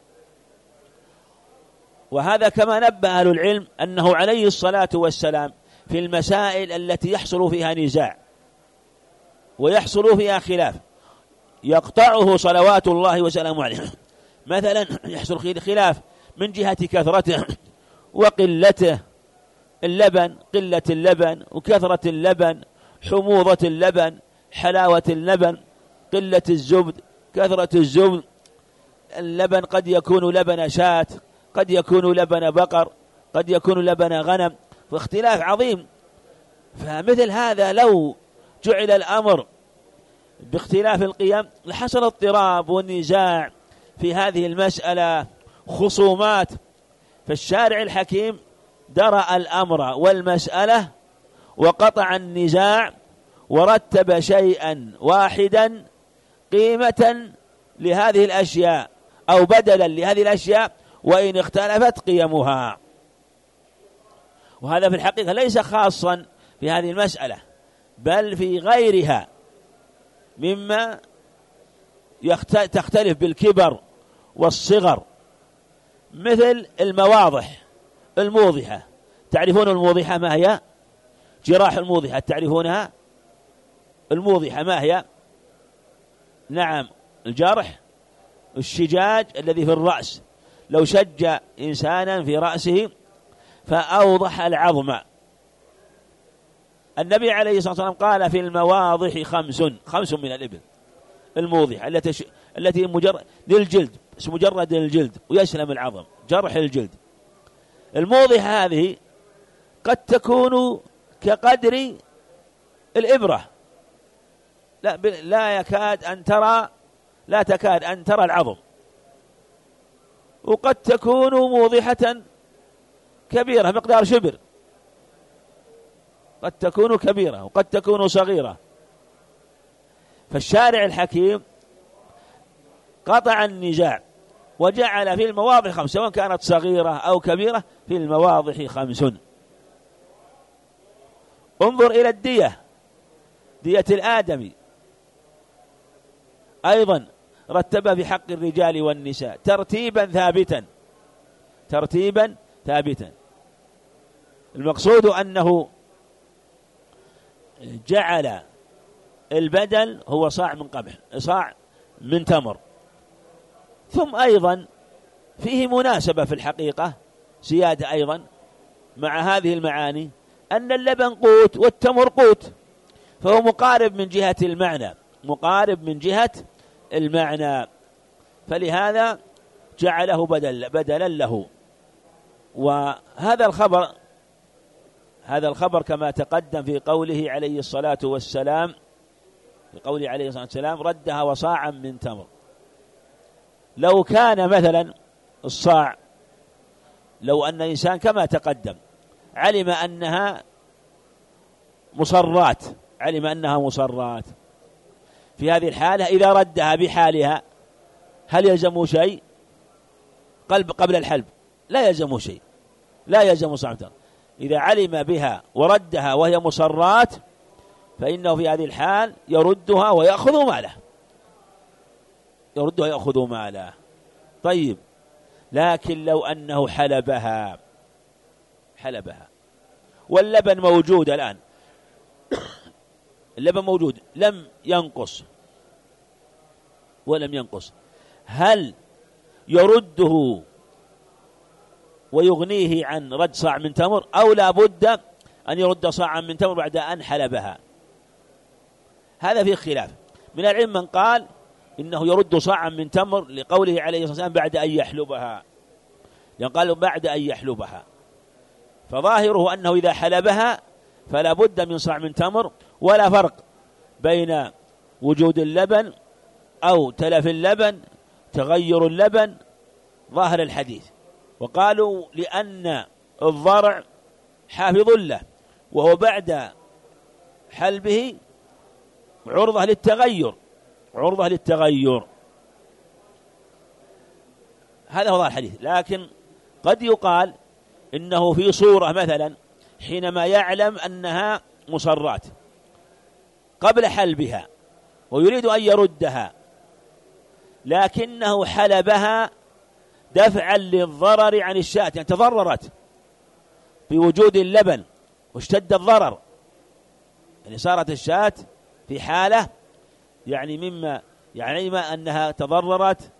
وهذا كما نبه أهل العلم أنه عليه الصلاة والسلام في المسائل التي يحصل فيها نزاع ويحصل فيها خلاف يقطعه صلوات الله وسلامه عليه. مثلا يحصل خلاف من جهة كثرته وقلته اللبن، قلة اللبن وكثرة اللبن، حموضة اللبن، حلاوة اللبن، قلة الزبد، كثرة الزبد. اللبن قد يكون لبن شاة، قد يكون لبن بقر، قد يكون لبن غنم، واختلاف عظيم. فمثل هذا لو جعل الأمر باختلاف القيم لحصل اضطراب والنزاع في هذه المسألة، خصومات. فالشارع الحكيم درأ الأمر والمسألة وقطع النزاع ورتب شيئا واحدا قيمة لهذه الأشياء أو بدلا لهذه الأشياء وإن اختلفت قيمها. وهذا في الحقيقة ليس خاصا في هذه المسألة، بل في غيرها مما تختلف بالكبر والصغر، مثل المواضح الموضحة. تعرفون الموضحة ما هي؟ جراح الموضحة تعرفونها؟ الموضحة ما هي؟ نعم، الجرح الشجاج الذي في الرأس، لو شج إنسانا في رأسه فأوضح العظم. النبي عليه الصلاة والسلام قال في المواضح خمس خمس من الإبل الموضحة التي ش... التي مجرد للجلد، بس مجرد الجلد ويسلم العظم، جرح الجلد. الموضحة هذه قد تكون كقدر الإبرة، لا ب... لا يكاد أن ترى لا تكاد أن ترى العظم، وقد تكون موضحة كبيرة مقدار شبر، قد تكون كبيرة وقد تكون صغيرة. فالشارع الحكيم قطع النزاع وجعل في المواضح خمس، سواء كانت صغيرة أو كبيرة، في المواضح خمس. انظر إلى الدية، دية الآدمي أيضا رتب في حق الرجال والنساء ترتيبا ثابتا ترتيبا ثابتا. المقصود أنه جعل البدل هو صاع من قمح، صاع من تمر. ثم أيضا فيه مناسبة في الحقيقة زيادة أيضا مع هذه المعاني، أن اللبن قوت والتمر قوت، فهو مقارب من جهة المعنى، مقارب من جهة المعنى، فلهذا جعله بدل بدلا له. وهذا الخبر هذا الخبر كما تقدم في قوله عليه الصلاة والسلام في قوله عليه الصلاة والسلام ردها وصاعا من تمر. لو كان مثلا الصاع، لو أن إنسان كما تقدم علم أنها مصرات علم أنها مصرات في هذه الحالة إذا ردها بحالها هل يلزم شيء؟ قلب قبل الحلب لا يلزم شيء، لا يلزم صاع. إذا علم بها وردها وهي مصرات فإنه في هذه الحال يردها ويأخذ ماله، يردها ويأخذ ماله. طيب، لكن لو أنه حلبها حلبها واللبن موجود الآن، اللبن موجود لم ينقص ولم ينقص، هل يرده ويغنيه عن رد صاع من تمر، أو لا بد أن يرد صاعا من تمر بعد أن حلبها؟ هذا فيه خلاف. من العلم من قال إنه يرد صاعا من تمر لقوله عليه الصلاة والسلام بعد أن يحلبها، يعني قالوا بعد أن يحلبها، فظاهره أنه إذا حلبها فلا بد من صاع من تمر، ولا فرق بين وجود اللبن أو تلف اللبن تغير اللبن، ظاهر الحديث. وقالوا لأن الضرع حافظ له، وهو بعد حلبه عرضة للتغير عرضة للتغير هذا هو ظاهر الحديث. لكن قد يقال إنه في صورة مثلا حينما يعلم أنها مصرات قبل حلبها ويريد أن يردها، لكنه حلبها دفعا للضرر عن الشاة، يعني تضررت بوجود اللبن واشتد الضرر، يعني صارت الشاة في حالة يعني مما يعني ما أنها تضررت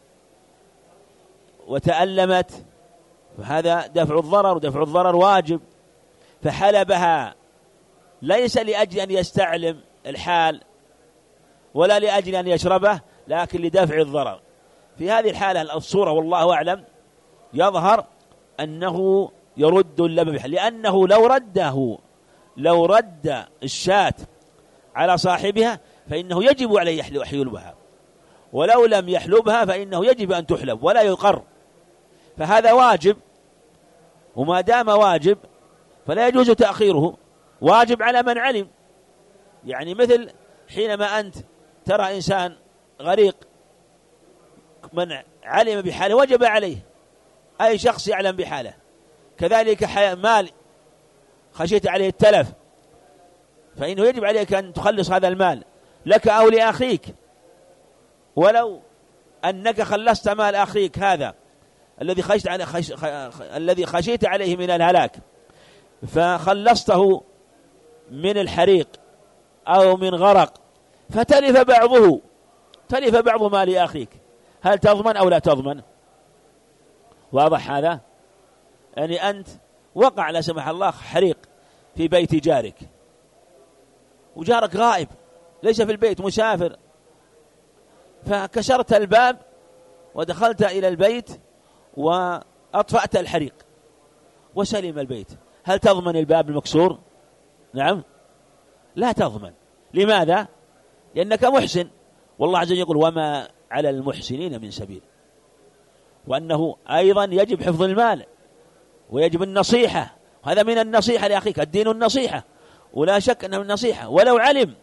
وتألمت، فهذا دفع الضرر، ودفع الضرر واجب، فحلبها ليس لأجل أن يستعلم الحال ولا لأجل أن يشربه، لكن لدفع الضرر. في هذه الحالة الصورة والله أعلم يظهر أنه يرد اللبن، لأنه لو رده لو رد الشاة على صاحبها فإنه يجب عليه يحلبها، ولو لم يحلبها فإنه يجب أن تحلب ولا يقر، فهذا واجب، وما دام واجب فلا يجوز تأخيره، واجب على من علم. يعني مثل حينما أنت ترى إنسان غريق من علم بحاله وجب عليه، أي شخص يعلم بحاله، كذلك مال خشيت عليه التلف فإنه يجب عليك أن تخلص هذا المال لك أو لأخيك، ولو أنك خلصت مال أخيك هذا الذي خشيت عليه خش... خ... الذي خشيت عليه من الهلاك، فخلصته من الحريق أو من غرق فتلف بعضه تلف بعض مال أخيك، هل تضمن أو لا تضمن؟ واضح هذا؟ يعني أنت وقع لا سمح الله حريق في بيت جارك، وجارك غائب ليس في البيت مسافر، فكسرت الباب ودخلت إلى البيت وأطفأت الحريق وسلم البيت، هل تضمن الباب المكسور؟ نعم لا تضمن. لماذا؟ لأنك محسن، والله عز وجل يقول وما على المحسنين من سبيل، وأنه أيضا يجب حفظ المال ويجب النصيحة، هذا من النصيحة لأخيك، الدين النصيحة، ولا شك أنه النصيحة، ولو علم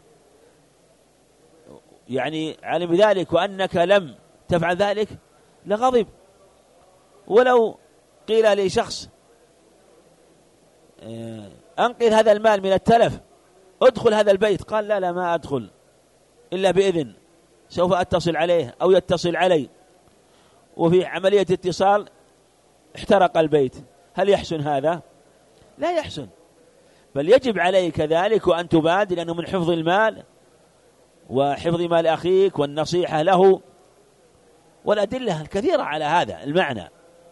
يعني علم بذلك وأنك لم تفعل ذلك لغضب. ولو قيل لشخص أنقذ هذا المال من التلف، ادخل هذا البيت، قال لا لا ما أدخل إلا بإذن، سوف أتصل عليه أو يتصل علي، وفي عملية اتصال احترق البيت، هل يحسن هذا؟ لا يحسن، بل يجب عليك كذلك وأن تبادر، لأنه من حفظ المال وحفظ مال أخيك والنصيحة له، والأدلة الكثيرة على هذا المعنى.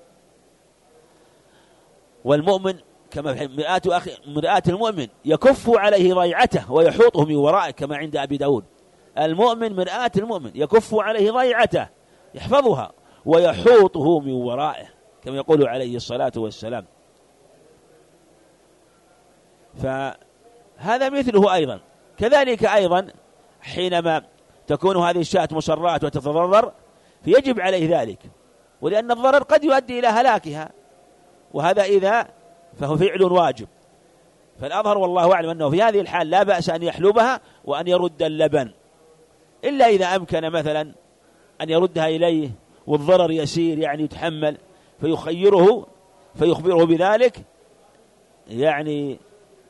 والمؤمن كما في مرآة أخي مرآة المؤمن يكف عليه ضيعته ويحوطه من ورائه، كما عند أبي داود، المؤمن مرآة المؤمن يكف عليه ضيعته يحفظها ويحوطه من ورائه، كما يقول عليه الصلاة والسلام. فهذا مثله أيضا. كذلك أيضا حينما تكون هذه الشاة مصرات وتتضرر فيجب عليه ذلك، ولأن الضرر قد يؤدي إلى هلاكها، وهذا إذا فهو فعل واجب. فالأظهر والله أعلم أنه في هذه الحال لا بأس أن يحلبها وأن يرد اللبن، إلا إذا أمكن مثلا أن يردها إليه والضرر يسير يعني يتحمل، فيخيره فيخبره بذلك يعني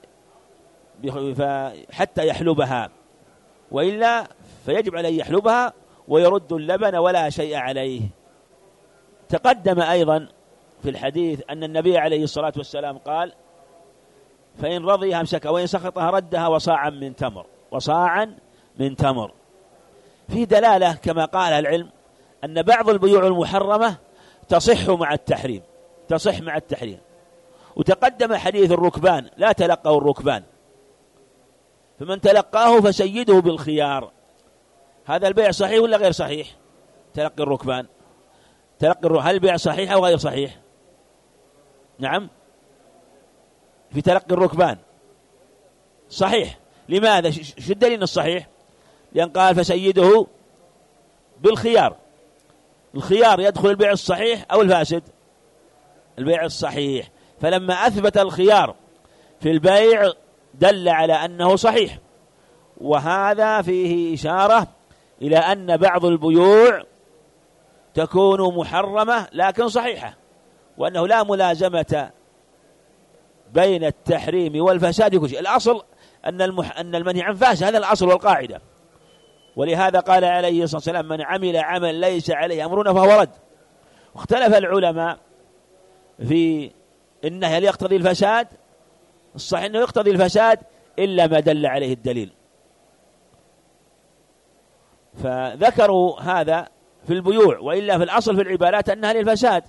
حتى يحلبها، وإلا فيجب عليه يحلبها ويرد اللبن ولا شيء عليه. تقدم أيضا في الحديث أن النبي عليه الصلاة والسلام قال: فإن رضي أمسكها وإن سخطها ردها وصاعا من تمر، وصاعا من تمر. في دلالة كما قال العلم أن بعض البيوع المحرمة تصح مع التحريم، تصح مع التحريم. وتقدم حديث الركبان: لا تلقوا الركبان، فمن تلقاه فسيده بالخيار. هذا البيع صحيح ولا غير صحيح؟ تلقي الركبان، تلقي الركبان، هل البيع صحيح أو غير صحيح؟ نعم، في تلقي الركبان صحيح. لماذا؟ شو الدليل الصحيح؟ لأن قال: فسيده بالخيار. الخيار يدخل البيع الصحيح أو الفاسد؟ البيع الصحيح. فلما أثبت الخيار في البيع دل على أنه صحيح. وهذا فيه إشارة إلى أن بعض البيوع تكون محرمة لكن صحيحة، وأنه لا ملازمة بين التحريم والفساد في كل شيء. الأصل أن المح... أن المنهي عن فاسد، هذا الأصل والقاعدة. ولهذا قال عليه الصلاة والسلام: من عمل عمل ليس عليه أمرنا فهو رد. واختلف العلماء في إنه هل يقتضي الفساد. الصحيح أنه يقتضي الفساد إلا ما دل عليه الدليل. فذكروا هذا في البيوع، وإلا في الأصل في العبادات أنها للفساد.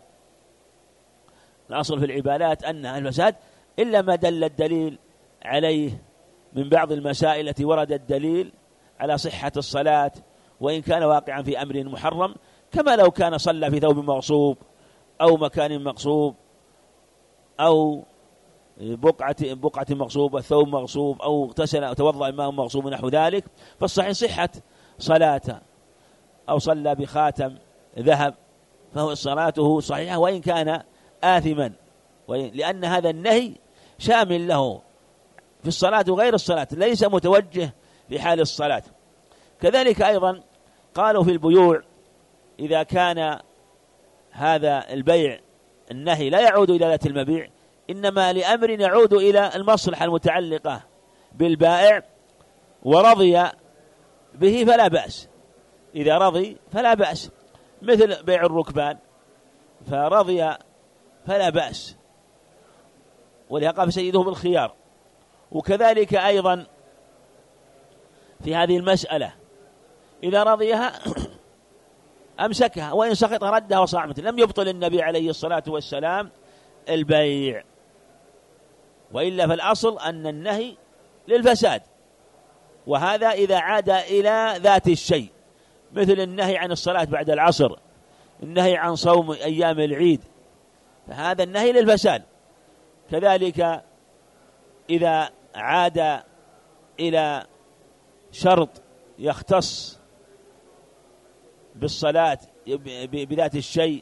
الأصل في العبادات أنها الفساد إلا ما دل الدليل عليه من بعض المسائل التي ورد الدليل على صحة الصلاة، وإن كان واقعا في أمر محرم، كما لو كان صلى في ثوب مغصوب أو مكان مغصوب أو بقعة بقعة مغصوبة، ثوب مغصوب، أو اغتسل أو توضأ ماء مغصوب نحو ذلك، فالصحيح صحة صلاته. أو صلى بخاتم ذهب فهو صلاته صحيحة وإن كان آثما، لأن هذا النهي شامل له في الصلاة وغير الصلاة، ليس متوجه في حال الصلاة. كذلك أيضا قالوا في البيوع: إذا كان هذا البيع النهي لا يعود إلى ذات المبيع، إنما لأمر يعود إلى المصلحة المتعلقة بالبائع، ورضي به فلا بأس. إذا رضي فلا بأس، مثل بيع الركبان، فرضي فلا بأس، ولهذا قال: فسيده بالخيار. وكذلك أيضا في هذه المسألة إذا رضيها أمسكها، وإن سخط ردها وصاعمت. لم يبطل النبي عليه الصلاة والسلام البيع، وإلا فالأصل أن النهي للفساد، وهذا إذا عاد إلى ذات الشيء، مثل النهي عن الصلاة بعد العصر، النهي عن صوم أيام العيد، فهذا النهي للفساد. كذلك إذا عاد إلى شرط يختص بالصلاة بذات الشيء،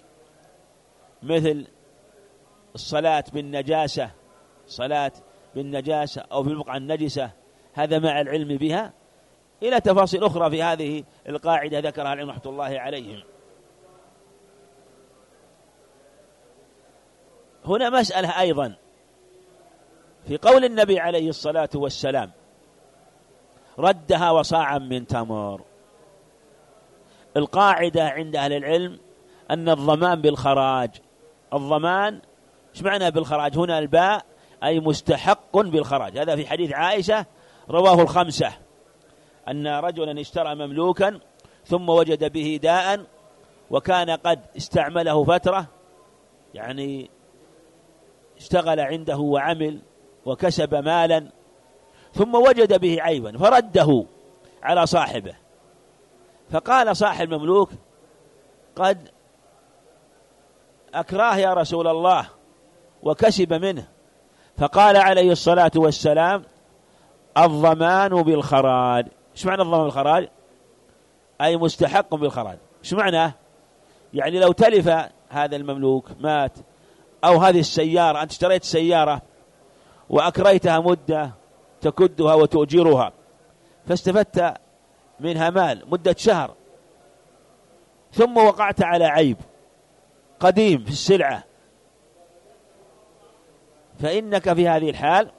مثل الصلاة بالنجاسة، صلاة بالنجاسة أو بالبقعة النجسة، هذا مع العلم بها، إلى تفاصيل أخرى في هذه القاعدة ذكرها العلم رحمة الله عليهم. هنا مسألة أيضا في قول النبي عليه الصلاة والسلام: ردها وصاعا من تمر. القاعدة عند أهل العلم أن الضمان بالخراج. الضمان ايش معنى بالخراج؟ هنا الباء أي مستحق بالخراج. هذا في حديث عائشة رواه الخمسة، أن رجلا اشترى مملوكا ثم وجد به داء، وكان قد استعمله فترة، يعني اشتغل عنده وعمل وكسب مالا، ثم وجد به عيبا فرده على صاحبه. فقال صاحب المملوك: قد أكراه يا رسول الله وكسب منه. فقال عليه الصلاة والسلام: الضمان بالخراج. ايش معنى الضمان بالخراج؟ أي مستحق بالخراج. ايش معناه؟ يعني لو تلف هذا المملوك، مات، أو هذه السيارة، أنت اشتريت سيارة وأكريتها مدة تكدها وتؤجرها، فاستفدت منها مال مدة شهر، ثم وقعت على عيب قديم في السلعة، فإنك في هذه الحال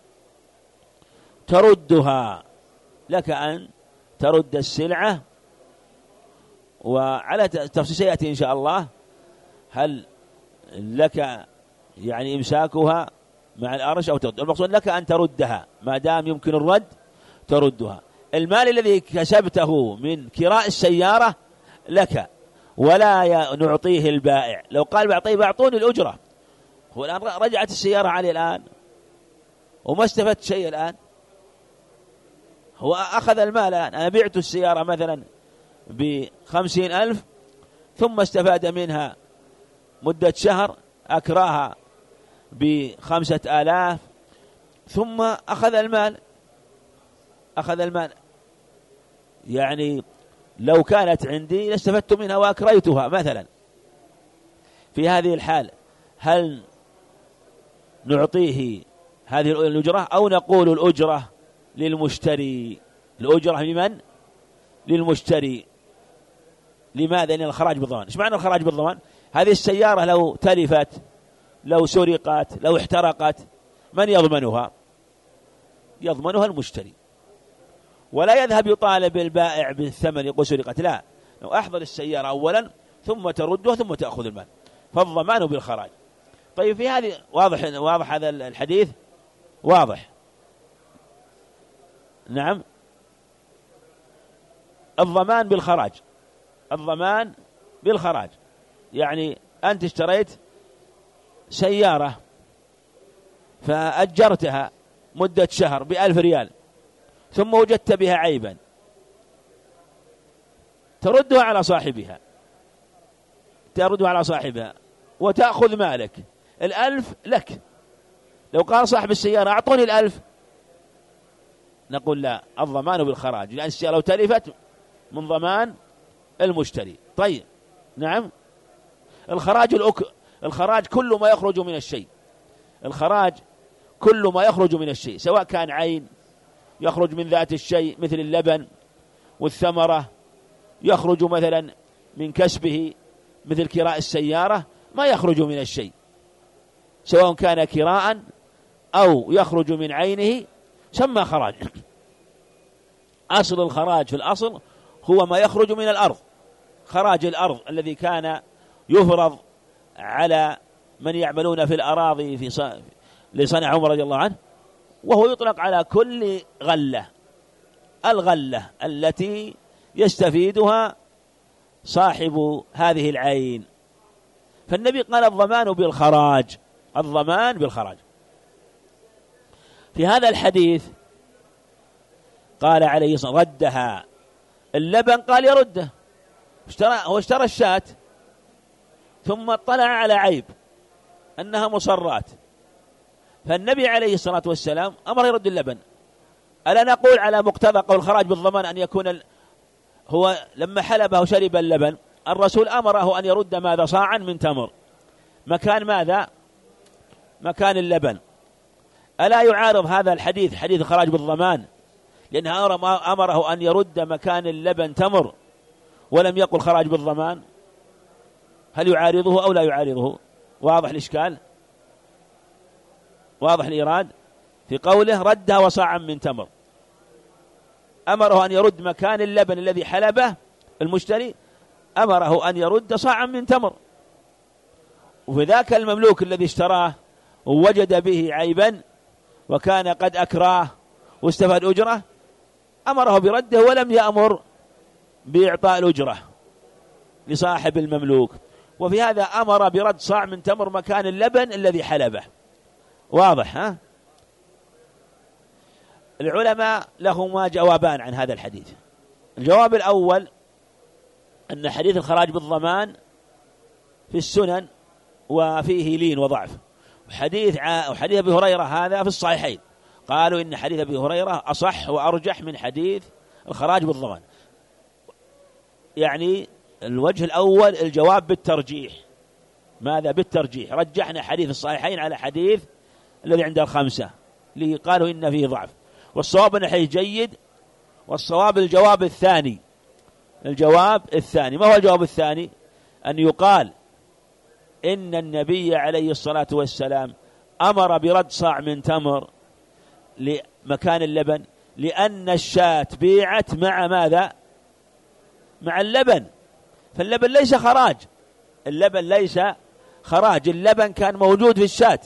تردها، لك أن ترد السلعة. وعلى تفصيل سيأتي إن شاء الله هل لك يعني إمساكها مع الأرش أو ترد؟ المقصود لك أن تردها ما دام يمكن الرد تردها. المال الذي كسبته من كراء السيارة لك ولا نعطيه البائع. لو قال بعطيه بعطوني الأجرة، هو الآن رجعت السيارة عليه الآن وما استفدت شيء الآن، هو أخذ المال الآن. أنا بعت السيارة مثلا بخمسين ألف ثم استفاد منها مدة شهر، أكراها بخمسة آلاف ثم أخذ المال أخذ المال يعني لو كانت عندي لاستفدت منها وأكريتها مثلا. في هذه الحال هل نعطيه هذه الأجرة أو نقول الأجرة للمشتري؟ الأجرة لمن؟ للمشتري. لماذا؟ لأن الخراج بالضمان. إيش معنى الخراج بالضمان؟ هذه السيارة لو تلفت، لو سرقت، لو احترقت، من يضمنها؟ يضمنها المشتري، ولا يذهب يطالب البائع بالثمن يقول سرقت، لا، لو أحضر السيارة أولا ثم تردها ثم تأخذ المال، فالضمان بالخراج. طيب في هذه واضح واضح هذا الحديث واضح. نعم، الضمان بالخراج، الضمان بالخراج يعني أنت اشتريت سيارة فأجرتها مدة شهر بألف ريال ثم وجدت بها عيبا، تردها على صاحبها تردها على صاحبها وتأخذ مالك. الألف لك. لو قال صاحب السيارة أعطوني الألف، نقول لا، الضمان بالخراج، لأن السيارة لو تلفت من ضمان المشتري. طيب نعم، الخراج الأك... الخراج كل ما يخرج من الشيء، الخراج كل ما يخرج من الشيء سواء كان عين يخرج من ذات الشيء مثل اللبن والثمرة، يخرج مثلا من كسبه مثل كراء السيارة، ما يخرج من الشيء سواء كان كراء أو يخرج من عينه سمى خراج. أصل الخراج في الأصل هو ما يخرج من الأرض، خراج الأرض الذي كان يفرض على من يعملون في الأراضي في ص... لصنع عمر رضي الله عنه، وهو يطلق على كل غلة، الغلة التي يستفيدها صاحب هذه العين. فالنبي قال الضمان بالخراج، الضمان بالخراج. في هذا الحديث قال عليه الصلاة والسلام ردها، اللبن قال يرده، اشترى هو اشترى الشاة ثم اطلع على عيب أنها مصرات، فالنبي عليه الصلاة والسلام أمر يرد اللبن. ألا نقول على مقتضى قول الخراج بالضمان أن يكون ال... هو لما حلبه وشرب اللبن الرسول أمره أن يرد ماذا؟ صاعا من تمر مكان ماذا؟ مكان اللبن. ألا يعارض هذا الحديث حديث الخراج بالضمان، لأنه أمره أن يرد مكان اللبن تمر ولم يقل خراج بالضمان؟ هل يعارضه أو لا يعارضه؟ واضح الإشكال، واضح الإيراد في قوله ردها وصاعا من تمر، أمره أن يرد مكان اللبن الذي حلبه المشتري، أمره أن يرد صاعا من تمر. وفي ذاك المملوك الذي اشتراه ووجد به عيبا وكان قد أكراه واستفاد أجره، أمره برده ولم يأمر بإعطاء الأجرة لصاحب المملوك. وفي هذا أمر برد صاع من تمر مكان اللبن الذي حلبه. واضح ها؟ العلماء لهما جوابان عن هذا الحديث. الجواب الأول أن حديث الخراج بالضمان في السنن وفيه لين وضعف، وحديث ع... وحديث أبي هريرة هذا في الصحيحين، قالوا إن حديث أبي هريرة أصح وأرجح من حديث الخراج بالضمان. يعني الوجه الأول الجواب بالترجيح. ماذا بالترجيح؟ رجحنا حديث الصحيحين على حديث الذي عند الخمسة اللي قالوا إن فيه ضعف، والصواب أنه حديث جيد، والصواب الجواب الثاني. الجواب الثاني ما هو الجواب الثاني؟ أن يقال إن النبي عليه الصلاة والسلام أمر برد صاع من تمر لمكان اللبن لأن الشاة بيعت مع ماذا؟ مع اللبن، فاللبن ليس خراج، اللبن ليس خراج اللبن كان موجود في الشاة،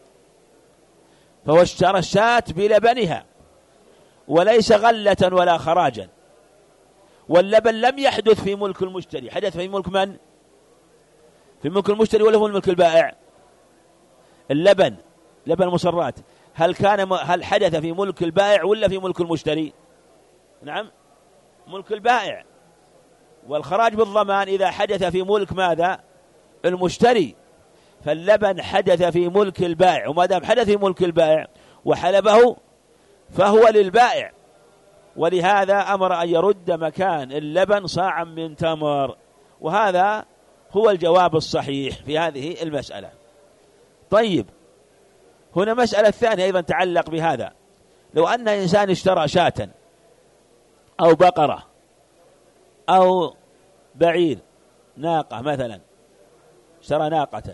فهو اشترى الشاة بلبنها وليس غلة ولا خراجا، واللبن لم يحدث في ملك المشتري، حدث في ملك من؟ في ملك المشتري ولا في ملك البائع؟ اللبن لبن المصرات هل كان هل حدث في ملك البائع ولا في ملك المشتري؟ نعم ملك البائع. والخراج بالضمان إذا حدث في ملك ماذا؟ المشتري. فاللبن حدث في ملك البائع، وما دام حدث في ملك البائع وحلبه فهو للبائع، ولهذا أمر أن يرد مكان اللبن صاعا من تمر، وهذا هو الجواب الصحيح في هذه المسألة. طيب هنا مسألة ثانية أيضا تعلق بهذا، لو أن إنسان اشترى شاة أو بقرة أو بعير، ناقة مثلا، اشترى ناقة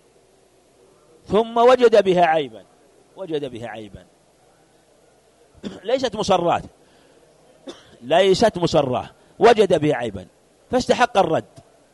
ثم وجد بها عيبا، وجد بها عيبا ليست مصرات، ليست مصراه، وجد بها عيبا فاستحق الرد،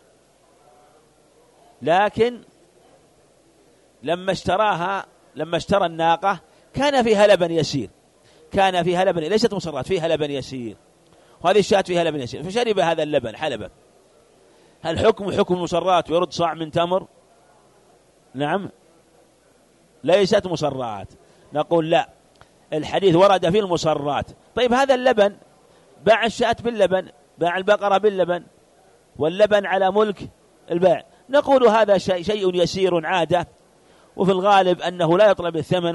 لكن لما اشتراها لما اشترى الناقة كان فيها لبن يسير، كان فيها لبن، ليست مصرات، فيها لبن يسير، وهذه الشاة فيها لبن يسير، فشرب هذا اللبن حلبه، هل حكم حكم المصرات ويرد صاع من تمر؟ نعم ليست مصرات، نقول لا، الحديث ورد في المصرات. طيب هذا اللبن باع الشاة باللبن، باع البقرة باللبن، واللبن على ملك البائع، نقول هذا شيء, شيء يسير عادة، وفي الغالب أنه لا يطلب الثمن،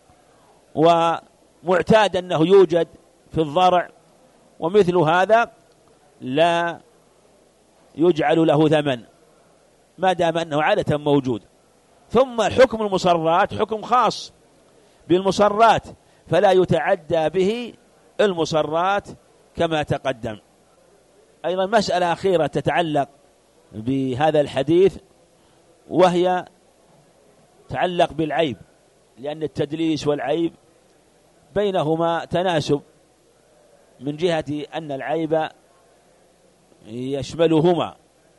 ومعتاد أنه يوجد في الضرع، ومثل هذا لا يجعل له ثمن ما دام أنه عادة موجود. ثم حكم المصرات حكم خاص بالمصرات، فلا يتعدى به المصرات كما تقدم. أيضا مسألة أخيرة تتعلق بهذا الحديث، وهي تعلق بالعيب، لأن التدليس والعيب بينهما تناسب من جهة أن العيب يشملهما.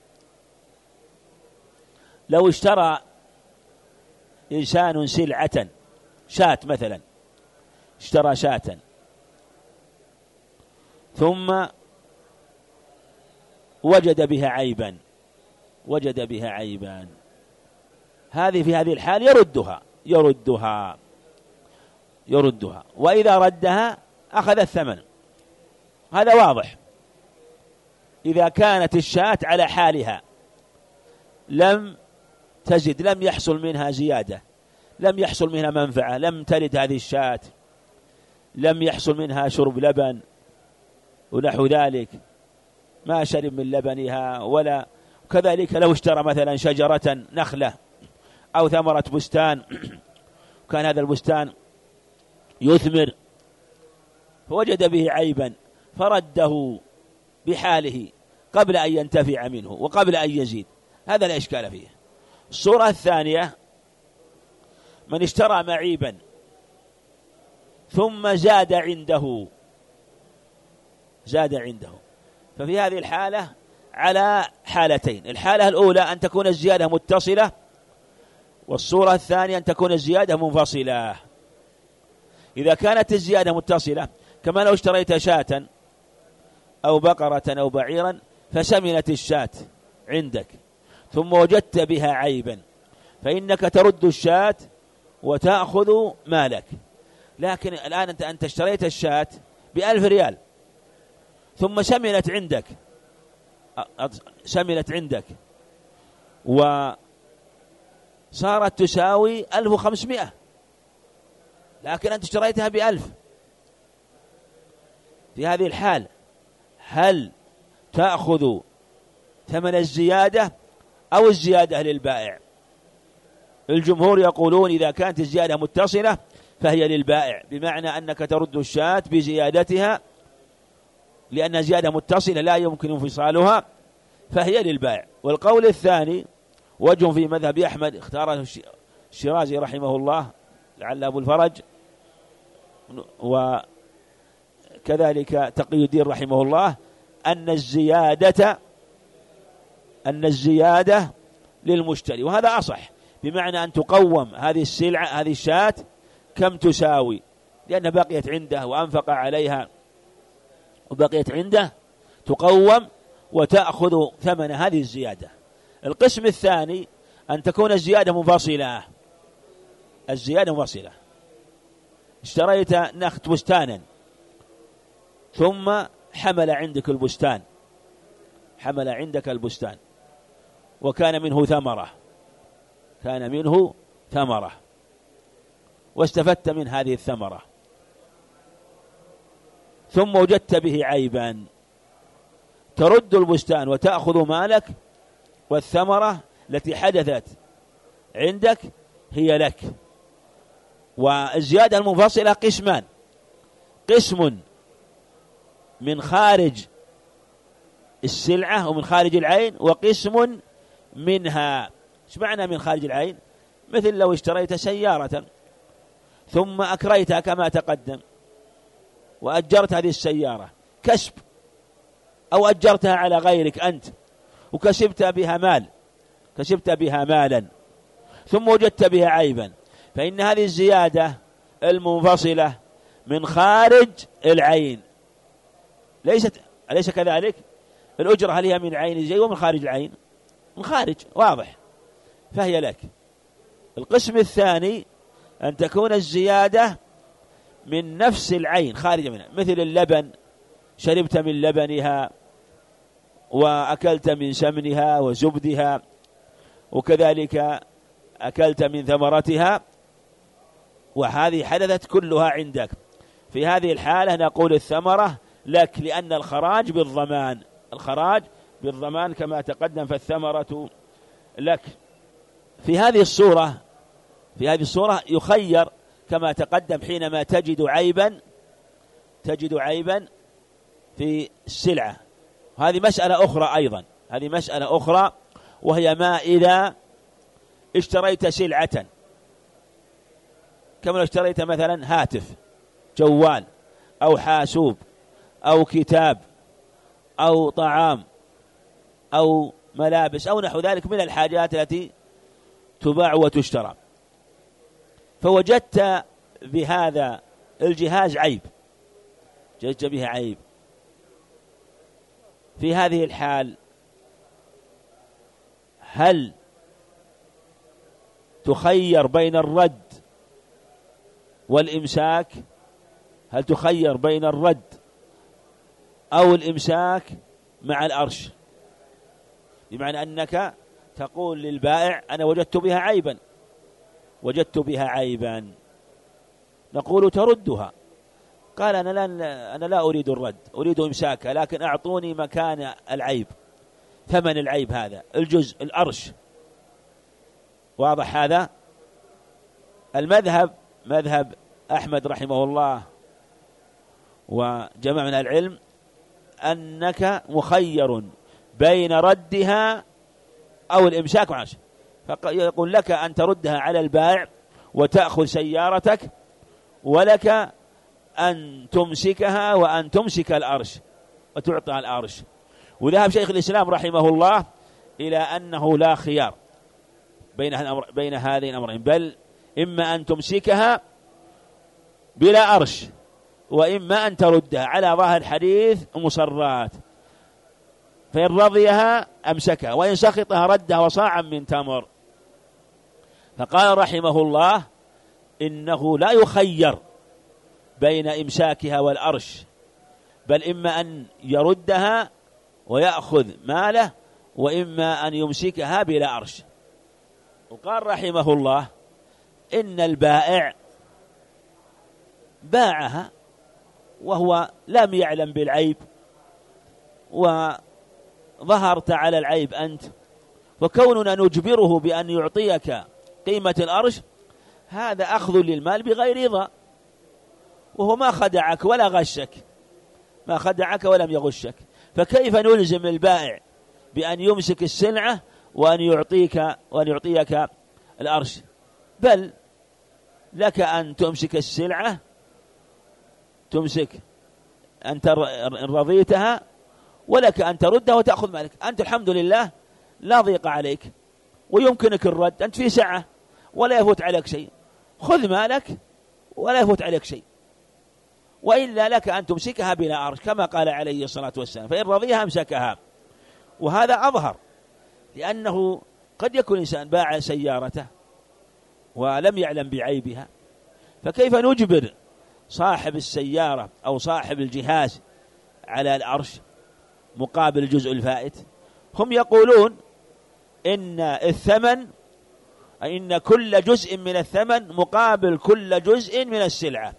لو اشترى إنسان سلعة، شاة مثلا، اشترى شاة ثم وجد بها عيبا، وجد بها عيبا هذه في هذه الحال يردها يردها يردها وإذا ردها أخذ الثمن، هذا واضح. إذا كانت الشاة على حالها لم تزد، لم يحصل منها زيادة، لم يحصل منها منفعة، لم تلد هذه الشاة، لم يحصل منها شرب لبن ونحو ذلك، ما شرب من لبنها ولا كذلك. لو اشترى مثلا شجرة نخلة أو ثمرة بستان، كان هذا البستان يثمر فوجد به عيبا فرده بحاله قبل أن ينتفع منه وقبل أن يزيد، هذا لا إشكال فيه. الصورة الثانية من اشترى معيبا ثم زاد عنده زاد عنده ففي هذه الحالة على حالتين، الحالة الأولى أن تكون الزيادة متصلة، والصورة الثانية أن تكون الزيادة منفصلة. إذا كانت الزيادة متصلة كما لو اشتريت شاة أو بقرة أو بعيرا فسمنت الشاة عندك ثم وجدت بها عيبا، فإنك ترد الشاة وتأخذ مالك. لكن الآن أنت أنت اشتريت الشاة بألف ريال ثم سمنت عندك سمنت عندك وصارت تساوي ألف وخمسمائة، لكن أنت اشتريتها بألف. في هذه الحال هل تأخذ ثمن الزيادة أو الزيادة للبائع؟ الجمهور يقولون إذا كانت الزيادة متصلة فهي للبائع، بمعنى أنك ترد الشاة بزيادتها، لأن زيادة متصلة لا يمكن انفصالها فهي للبائع. والقول الثاني وجه في مذهب أحمد اختاره الشيرازي رحمه الله، لعل أبو الفرج وكذلك تقي الدين رحمه الله، أن الزيادة أن الزيادة للمشتري، وهذا أصح، بمعنى أن تقوم هذه السلعة، هذه الشاة كم تساوي، لأنها بقيت عنده وأنفق عليها وبقيت عنده، تقوم وتأخذ ثمن هذه الزيادة. القسم الثاني أن تكون الزيادة منفصلة، الزيادة منفصلة. اشتريت نخت بستانا ثم حمل عندك البستان، حمل عندك البستان وكان منه ثمرة، كان منه ثمرة واستفدت من هذه الثمرة، ثم وجدت به عيبا، ترد البستان وتأخذ مالك، والثمرة التي حدثت عندك هي لك. والزيادة المنفصلة قسمان: قسم من خارج السلعة ومن خارج العين، وقسم منها. ايش معنى من خارج العين؟ مثل لو اشتريت سيارة ثم أكريتها كما تقدم وأجرت هذه السيارة كسب، أو أجرتها على غيرك أنت وكسبت بها مال، كسبت بها مالا ثم وجدت بها عيبا، فإن هذه الزيادة المنفصلة من خارج العين. ليست أليس كذلك؟ الأجرة هل هي من عين الزي ومن خارج العين؟ من خارج، واضح، فهي لك. القسم الثاني أن تكون الزيادة من نفس العين خارج منها، مثل اللبن، شربت من لبنها وأكلت من سمنها وزبدها، وكذلك أكلت من ثمرتها، وهذه حدثت كلها عندك. في هذه الحالة نقول الثمرة لك، لأن الخراج بالضمان، الخراج بالضمان كما تقدم، فالثمرة لك. في هذه الصورة في هذه الصورة يخير كما تقدم حينما تجد عيبا تجد عيبا في السلعة. هذه مسألة أخرى أيضا، هذه مسألة أخرى وهي ما إذا اشتريت سلعة، كما لو اشتريت مثلا هاتف، جوال، أو حاسوب، أو كتاب، أو طعام، أو ملابس، أو نحو ذلك من الحاجات التي تباع وتشترى، فوجدت بهذا الجهاز عيب، وجدت به عيب، في هذه الحال هل تخير بين الرد والإمساك؟ هل تخير بين الرد أو الإمساك مع الأرش؟ بمعنى أنك تقول للبائع أنا وجدت بها عيبا، وجدت بها عيبا، نقول تردها. قال أنا لا, أنا لا أريد الرد، أريد إمساكها، لكن أعطوني مكان العيب، ثمن العيب هذا الجزء الأرش. واضح هذا؟ المذهب مذهب أحمد رحمه الله وجمع من العلم أنك مخير بين ردها أو الإمساك معاش، فيقول لك أن تردها على البائع وتأخذ سيارتك، ولك أن تمسكها وأن تمسك الأرش وتعطى الأرش. وذهب شيخ الإسلام رحمه الله إلى أنه لا خيار بين بين هذين الأمرين، بل إما أن تمسكها بلا أرش، وإما أن تردها على ظاهر الحديث مصرات، فإن رضيها أمسكها، وإن سخطها ردها وصاعا من تمر. فقال رحمه الله إنه لا يخير بين إمساكها والأرش، بل إما أن يردها ويأخذ ماله، وإما أن يمسكها بلا أرش. وقال رحمه الله إن البائع باعها وهو لم يعلم بالعيب، وظهرت على العيب أنت، وكوننا نجبره بأن يعطيك قيمة الأرش هذا أخذ للمال بغير رضا، وهو ما خدعك ولا غشك، ما خدعك ولم يغشك، فكيف نلزم البائع بأن يمسك السلعة وأن يعطيك وأن يعطيك الأرش؟ بل لك أن تمسك السلعة، تمسك أنت رضيتها، ولك أن تردها وتأخذ مالك. أنت الحمد لله لا ضيق عليك ويمكنك الرد، أنت في سعة ولا يفوت عليك شيء، خذ مالك ولا يفوت عليك شيء، وإلا لك أن تمسكها بلا أرش كما قال عليه الصلاة والسلام، فإن رضيها أمسكها. وهذا أظهر، لأنه قد يكون إنسان باع سيارته ولم يعلم بعيبها، فكيف نجبر صاحب السيارة أو صاحب الجهاز على الأرش مقابل الجزء الفائت؟ هم يقولون إن الثمن، إن كل جزء من الثمن مقابل كل جزء من السلعة،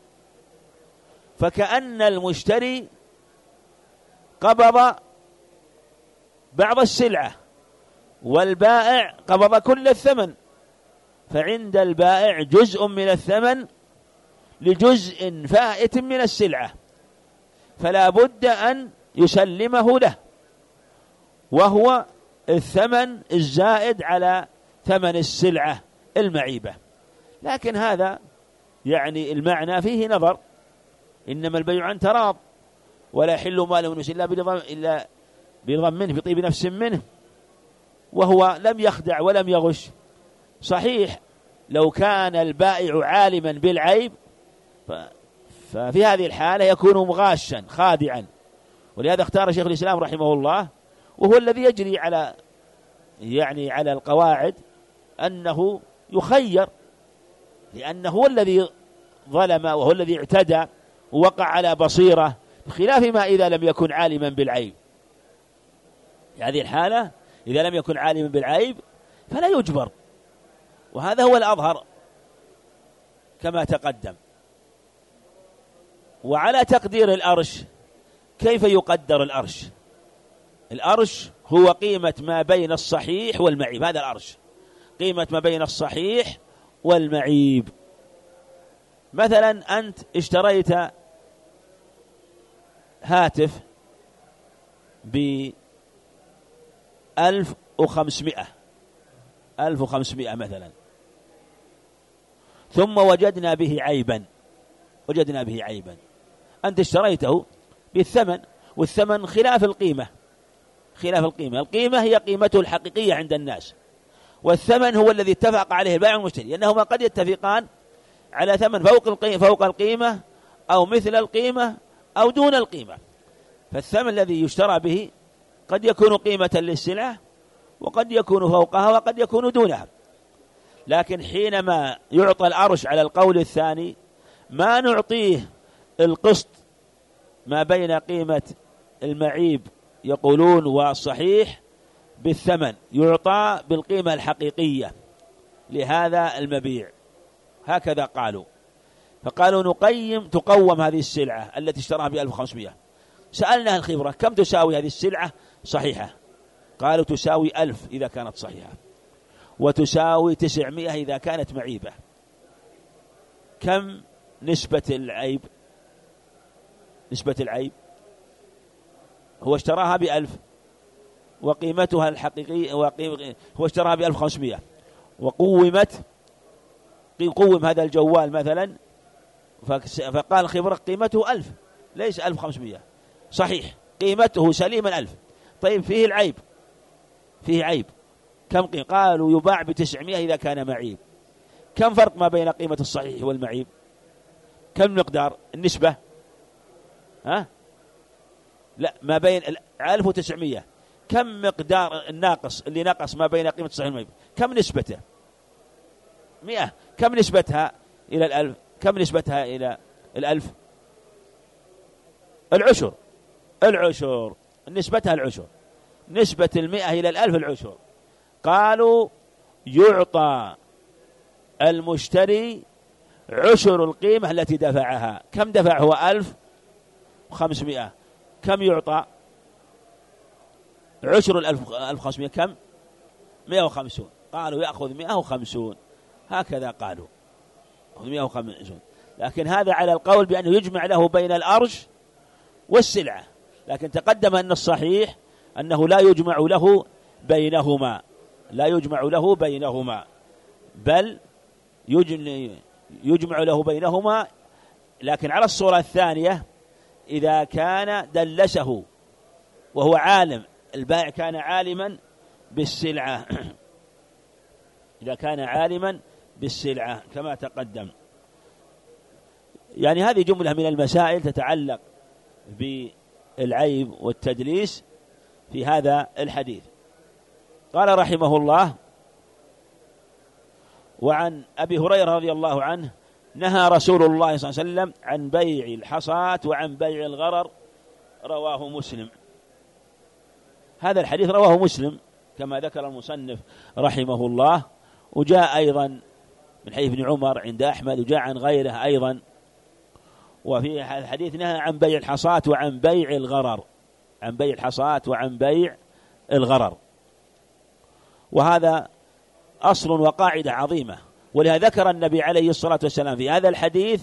فكأن المشتري قبض بعض السلعة والبائع قبض كل الثمن، فعند البائع جزء من الثمن لجزء فائت من السلعة، فلا بد أن يسلمه له، وهو الثمن الزائد على ثمن السلعة المعيبة. لكن هذا يعني المعنى فيه نظر، إنما البيع عن تراض ولا يحل مال من إلا برضا إلا برضا منه بطيب نفس منه، وهو لم يخدع ولم يغش. صحيح لو كان البائع عالما بالعيب ففي هذه الحالة يكون مغاشا خادعا، ولهذا اختار شيخ الإسلام رحمه الله، وهو الذي يجري على يعني على القواعد، أنه يخير، لأنه هو الذي ظلم وهو الذي اعتدى ووقع على بصيرة، بخلاف ما إذا لم يكن عالما بالعيب. في هذه الحالة إذا لم يكن عالما بالعيب فلا يجبر، وهذا هو الأظهر كما تقدم. وعلى تقدير الأرش، كيف يقدر الأرش؟ الأرش هو قيمة ما بين الصحيح والمعيب، هذا الأرش قيمة ما بين الصحيح والمعيب. مثلا أنت اشتريت هاتف بألف وخمسمائة ألف وخمسمائة مثلا، ثم وجدنا به عيبا وجدنا به عيبا أنت اشتريته بالثمن، والثمن خلاف القيمة خلاف القيمة القيمة هي قيمته الحقيقية عند الناس، والثمن هو الذي اتفق عليه البائع والمشتري، لأنهما قد يتفقان على ثمن فوق القيمة, فوق القيمة أو مثل القيمة أو دون القيمة. فالثمن الذي يشترى به قد يكون قيمة للسلعة وقد يكون فوقها وقد يكون دونها. لكن حينما يعطى الأرش على القول الثاني ما نعطيه القسط ما بين قيمة المعيب يقولون والصحيح بالثمن، يعطى بالقيمة الحقيقية لهذا المبيع، هكذا قالوا. فقالوا نقيم تقوم هذه السلعة التي اشتراها بألف وخمسمائة. سألنا الخبرة كم تساوي هذه السلعة صحيحة؟ قالوا تساوي ألف إذا كانت صحيحة، وتساوي تسعمائة إذا كانت معيبة. كم نسبة العيب؟ نسبة العيب هو اشتراها بألف وقيمتها الحقيقية وقيمة هو اشتراها بألف وخمسمائة، وقومت قوم هذا الجوال مثلا، فقال الخبرة قيمته ألف ليس ألف وخمسمائة، صحيح قيمته سليما ألف. طيب فيه العيب، فيه عيب كم قيمة؟ قالوا يباع بتسعمائة إذا كان معيب. كم فرق ما بين قيمة الصحيح والمعيب؟ كم مقدار النسبة؟ ها؟ لا، ما بين ألف وتسعمائة كم مقدار الناقص اللي نقص ما بين قيمة الصحيح والمعيب؟ كم نسبته؟ مئة. كم نسبتها إلى الألف؟ كم نسبتها إلى الألف؟ العشر. العشر نسبتها العشر، نسبة المئة إلى الألف العشر. قالوا يعطى المشتري عشر القيمة التي دفعها. كم دفع هو؟ ألف وخمسمائة. كم يعطى؟ عشر الألف وخمسمائة كم؟ مئة وخمسون. قالوا يأخذ مئة وخمسون، هكذا قالوا مئة وخمسون. لكن هذا على القول بأنه يجمع له بين الأرش والسلعة، لكن تقدم أن الصحيح أنه لا يجمع له بينهما، لا يجمع له بينهما، بل يجمع له بينهما، لكن على الصورة الثانية إذا كان دلسه وهو عالم، البائع كان عالما بالسلعة إذا كان عالما بالسلعة كما تقدم. يعني هذه جملة من المسائل تتعلق بالعيب والتدليس في هذا الحديث. قال رحمه الله: وعن أبي هريرة رضي الله عنه نهى رسول الله صلى الله عليه وسلم عن بيع الحصاة وعن بيع الغرر، رواه مسلم. هذا الحديث رواه مسلم كما ذكر المصنف رحمه الله، وجاء أيضا من حديث ابن عمر عند أحمد، وجاء عن غيره أيضا. وفي الحديث نهى عن بيع الحصاة وعن بيع الغرر، عن بيع الحصاة وعن بيع الغرر، وهذا أصل وقاعدة عظيمة. ولهذا ذكر النبي عليه الصلاة والسلام في هذا الحديث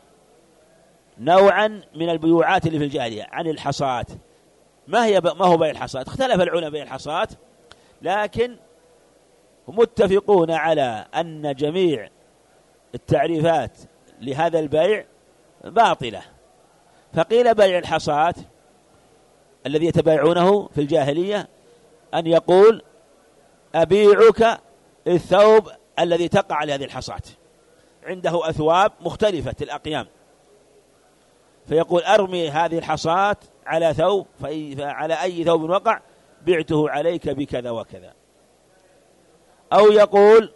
نوعا من البيوعات اللي في الجاهلية عن الحصاة. ما هي ما هو بيع الحصاة؟ اختلف العلماء بيع الحصاة، لكن هم متفقون على أن جميع التعريفات لهذا البيع باطلة. فقيل بيع الحصاة الذي يتبايعونه في الجاهلية أن يقول: أبيعك الثوب الذي تقع على هذه الحصاة. عنده أثواب مختلفة الأقيام، فيقول: أرمي هذه الحصاة على ثوب، فعلى أي ثوب وقع بعته عليك بكذا وكذا. أو يقول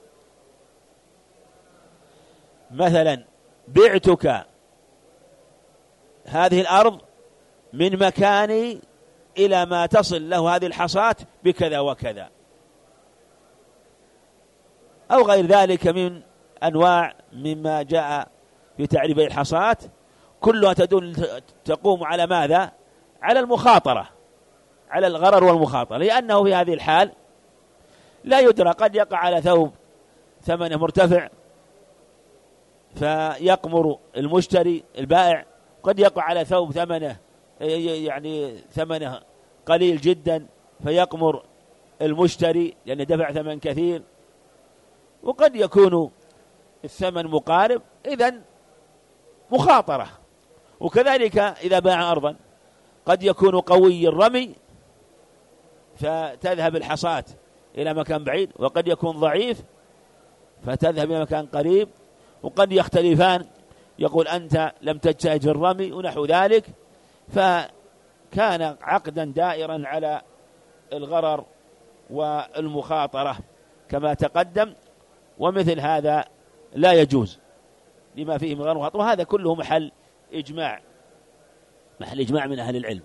مثلا: بعتك هذه الأرض من مكاني إلى ما تصل له هذه الحصاة بكذا وكذا، أو غير ذلك من أنواع مما جاء في تعريف الحصاة، كلها تدل تقوم على ماذا؟ على المخاطرة، على الغرر والمخاطرة، لأنه في هذه الحال لا يدرى، قد يقع على ثوب ثمنه مرتفع فيقمر المشتري البائع، قد يقع على ثوب ثمنه يعني ثمنه قليل جدا فيقمر المشتري لأنه دفع ثمن كثير، وقد يكون الثمن مقارب، إذن مخاطرة. وكذلك إذا باع أرضا قد يكون قوي الرمي فتذهب الحصاة إلى مكان بعيد، وقد يكون ضعيف فتذهب إلى مكان قريب، وقد يختلفان، يقول أنت لم تجتهد في الرمي ونحو ذلك، فكان عقدا دائرا على الغرر والمخاطرة كما تقدم. ومثل هذا لا يجوز لما فيه من غرر ومخاطرة، وهذا كله محل إجماع، محل إجماع من أهل العلم.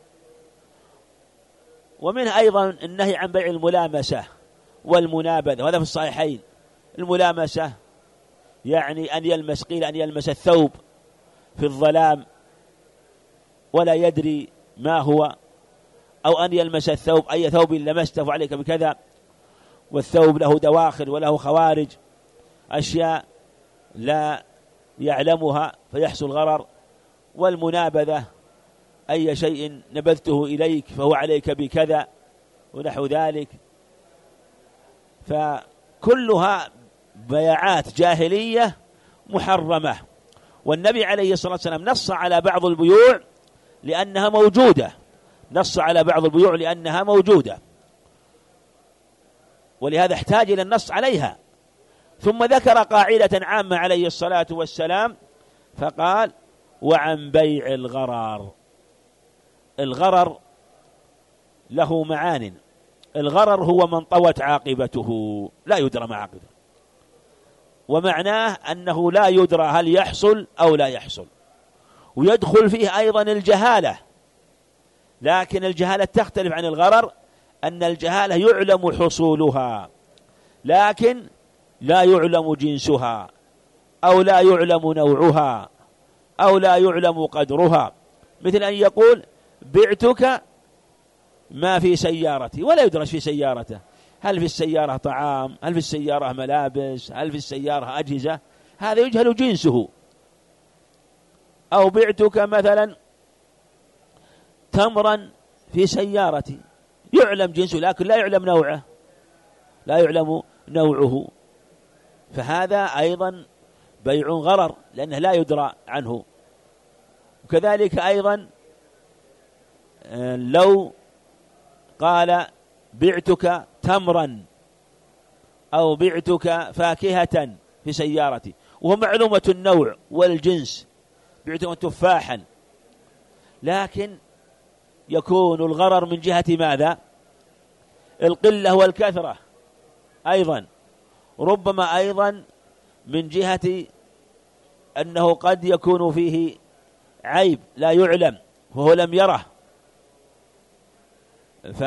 ومنه أيضا النهي عن بيع الملامسة والمنابذة، وهذا في الصحيحين. الملامسة يعني أن يلمس، قيل أن يلمس الثوب في الظلام ولا يدري ما هو، أو أن يلمس الثوب أي ثوب لمسته فعليك بكذا، والثوب له دواخل وله خوارج، أشياء لا يعلمها فيحصل غرر. والمنابذة أي شيء نبذته إليك فهو عليك بكذا ونحو ذلك، فكلها بيعات جاهلية محرمة. والنبي عليه الصلاة والسلام نص على بعض البيوع لأنها موجودة، نص على بعض البيوع لأنها موجودة، ولهذا احتاج إلى النص عليها. ثم ذكر قاعدة عامة عليه الصلاة والسلام فقال: وعن بيع الغرر. الغرر له معان. الغرر هو من طوت عاقبته، لا يدرى ما عاقبته، ومعناه أنه لا يدرى هل يحصل أو لا يحصل. ويدخل فيه أيضا الجهالة، لكن الجهالة تختلف عن الغرر، أن الجهالة يعلم حصولها لكن لا يعلم جنسها، أو لا يعلم نوعها، أو لا يعلم قدرها. مثل أن يقول: بعتك ما في سيارتي، ولا يدرس في سيارته، هل في السيارة طعام، هل في السيارة ملابس، هل في السيارة أجهزة، هذا يجهل جنسه. أو بعتك مثلا تمرا في سيارتي، يعلم جنسه لكن لا يعلم نوعه، لا يعلم نوعه، فهذا أيضا بيع غرر لأنه لا يدرى عنه. وكذلك أيضا لو قال: بعتك تمرا أو بعتك فاكهة في سيارتي، وهو معلومة النوع والجنس، بعتك تفاحا، لكن يكون الغرر من جهة ماذا؟ القلة والكثرة، أيضا ربما أيضا من جهة أنه قد يكون فيه عيب لا يعلم وهو لم يره. ف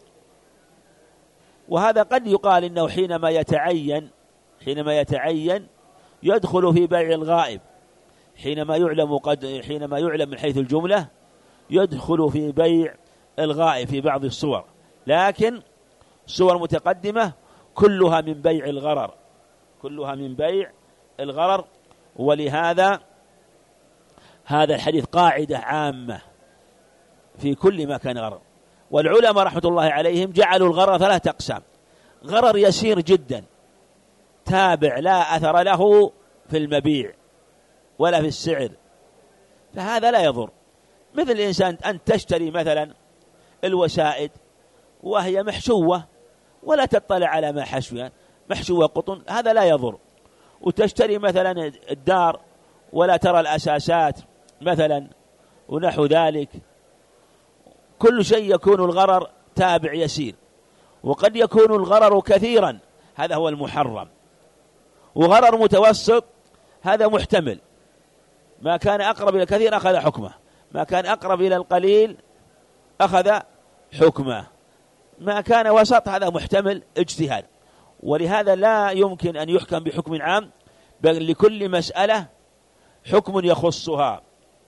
وهذا قد يقال إنه حينما يتعين حينما يتعين يدخل في بيع الغائب، حينما يعلم قد حينما يعلم من حيث الجملة يدخل في بيع الغائب في بعض الصور، لكن صور متقدمة كلها من بيع الغرر، كلها من بيع الغرر. ولهذا هذا الحديث قاعدة عامة في كل ما كان غرر. والعلماء رحمة الله عليهم جعلوا الغرر ثلاثة أقسام: غرر يسير جدا تابع لا أثر له في المبيع ولا في السعر، فهذا لا يضر، مثل الإنسان أن تشتري مثلا الوسائد وهي محشوة ولا تطلع على ما حشوها، محشوة قطن، هذا لا يضر. وتشتري مثلا الدار ولا ترى الأساسات مثلا ونحو ذلك، كل شيء يكون الغرر تابع يسير. وقد يكون الغرر كثيرا، هذا هو المحرم، وغرر متوسط هذا محتمل، ما كان أقرب إلى الكثير أخذ حكمه، ما كان أقرب إلى القليل أخذ حكمه، ما كان وسط هذا محتمل اجتهاد. ولهذا لا يمكن أن يحكم بحكم عام، بل لكل مسألة حكم يخصها.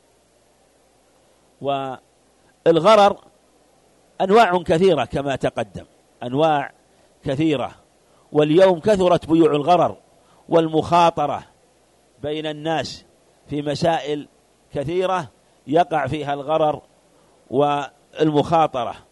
والغرر أنواع كثيرة كما تقدم، أنواع كثيرة، واليوم كثرت بيوع الغرر والمخاطرة بين الناس في مسائل كثيرة يقع فيها الغرر والمخاطرة.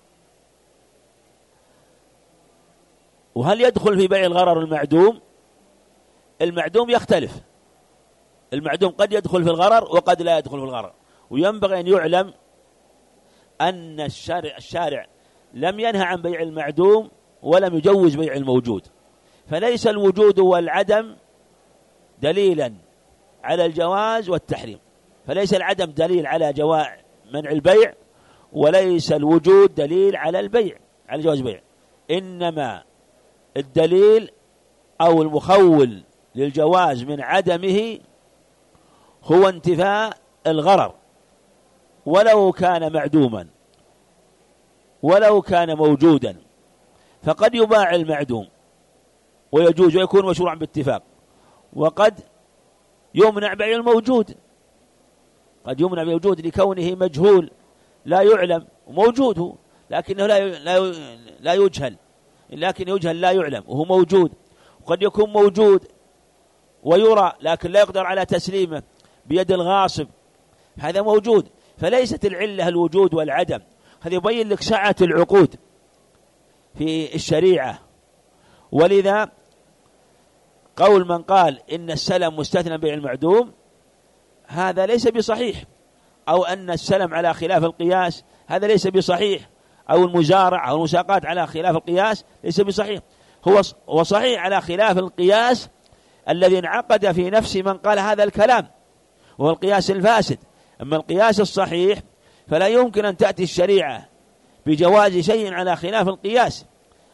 وهل يدخل في بيع الغرر المعدوم؟ المعدوم يختلف، المعدوم قد يدخل في الغرر وقد لا يدخل في الغرر. وينبغي أن يعلم أن الشارع, الشارع لم ينهى عن بيع المعدوم ولم يجوز بيع الموجود، فليس الوجود والعدم دليلا على الجواز والتحريم، فليس العدم دليل على جواز منع البيع، وليس الوجود دليل على البيع على جواز البيع، إنما الدليل أو المخول للجواز من عدمه هو انتفاء الغرر، ولو كان معدوما ولو كان موجودا. فقد يباع المعدوم ويجوز ويكون مشروعا باتفاق، وقد يمنع بيع الموجود، قد يمنع الموجود لكونه مجهول لا يعلم، وموجوده لكنه لا لا لا يجهل، لكن يجهل لا يعلم وهو موجود. وقد يكون موجود ويرى لكن لا يقدر على تسليمه بيد الغاصب، هذا موجود. فليست العلة الوجود والعدم، هذا يبين لك سعة العقود في الشريعة. ولذا قول من قال إن السلم مستثنى بيع المعدوم هذا ليس بصحيح، أو أن السلم على خلاف القياس هذا ليس بصحيح، أو المزارع أو المساقات على خلاف القياس ليس بصحيح. هو هو صحيح على خلاف القياس الذي انعقد في نفس من قال هذا الكلام، وهو القياس الفاسد. أما القياس الصحيح فلا يمكن أن تأتي الشريعة بجواز شيء على خلاف القياس.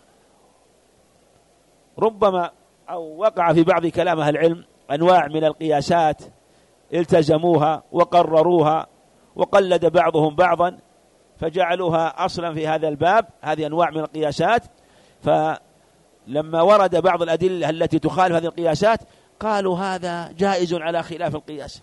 ربما أو وقع في بعض كلام أهل العلم أنواع من القياسات التزموها وقرروها، وقلد بعضهم بعضا فجعلوها أصلا في هذا الباب، هذه أنواع من القياسات. فلما ورد بعض الأدلة التي تخالف هذه القياسات قالوا هذا جائز على خلاف القياس،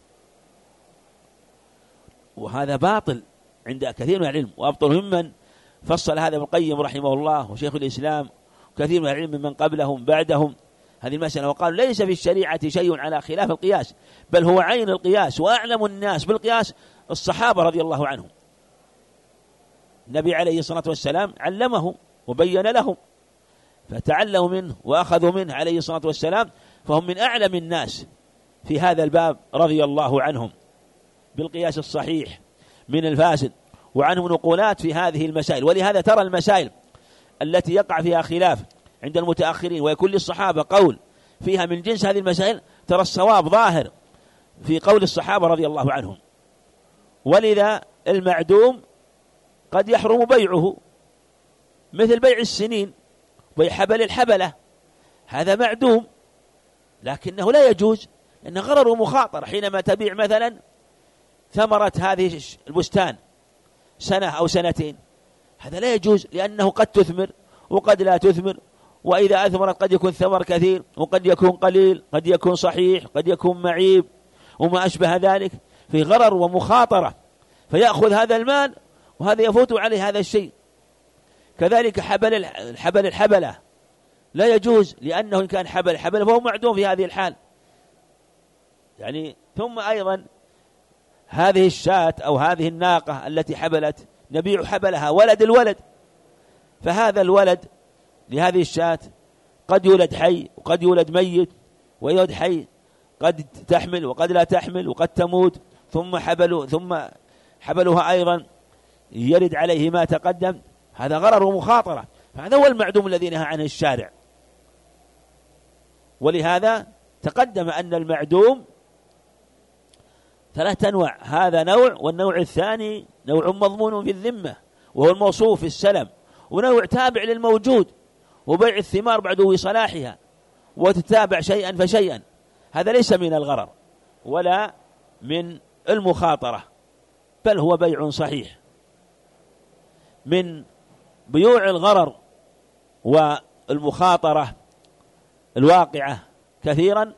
وهذا باطل عند كثير من العلم، وأبطل ممن فصل هذا ابن القيم رحمه الله وشيخ الإسلام وكثير من العلم من قبلهم بعدهم هذه المسألة، وقالوا ليس في الشريعة شيء على خلاف القياس، بل هو عين القياس، وأعلم الناس بالقياس الصحابة رضي الله عنهم. النبي عليه الصلاة والسلام علمهم وبين لهم فتعلموا منه وأخذوا منه عليه الصلاة والسلام، فهم من أعلم الناس في هذا الباب رضي الله عنهم بالقياس الصحيح من الفاسد، وعنهم نقولات في هذه المسائل. ولهذا ترى المسائل التي يقع فيها خلاف عند المتأخرين ويكون للصحابة قول فيها من جنس هذه المسائل، ترى الصواب ظاهر في قول الصحابة رضي الله عنهم. ولذا المعدوم قد يحرم بيعه، مثل بيع السنين، بيع حبل الحبلة، هذا معدوم لكنه لا يجوز، إنه غرر ومخاطرة. حينما تبيع مثلا ثمرة هذه البستان سنة أو سنتين، هذا لا يجوز، لأنه قد تثمر وقد لا تثمر، وإذا أثمرت قد يكون ثمر كثير وقد يكون قليل، قد يكون صحيح قد يكون معيب وما أشبه ذلك، في غرر ومخاطرة، فيأخذ هذا المال وهذا يفوت عليه هذا الشيء. كذلك حبل الحبل الحبلة لا يجوز، لأنه إن كان حبل الحبلة فهو معدوم في هذه الحال يعني. ثم أيضا هذه الشاة أو هذه الناقة التي حبلت نبيع حبلها ولد الولد، فهذا الولد لهذه الشاة قد يولد حي وقد يولد ميت، ويولد حي قد تحمل وقد لا تحمل وقد تموت، ثم حبل ثم حبلها أيضا يرد عليه ما تقدم، هذا غرر ومخاطرة، فهذا هو المعدوم الذي نهى عنه الشارع. ولهذا تقدم أن المعدوم ثلاثة أنواع، هذا نوع، والنوع الثاني نوع مضمون في الذمة وهو الموصوف في السلم، ونوع تابع للموجود وبيع الثمار بعد صلاحها وتتابع شيئا فشيئا، هذا ليس من الغرر ولا من المخاطرة، بل هو بيع صحيح. من بيوع الغرر والمخاطرة الواقعة كثيرا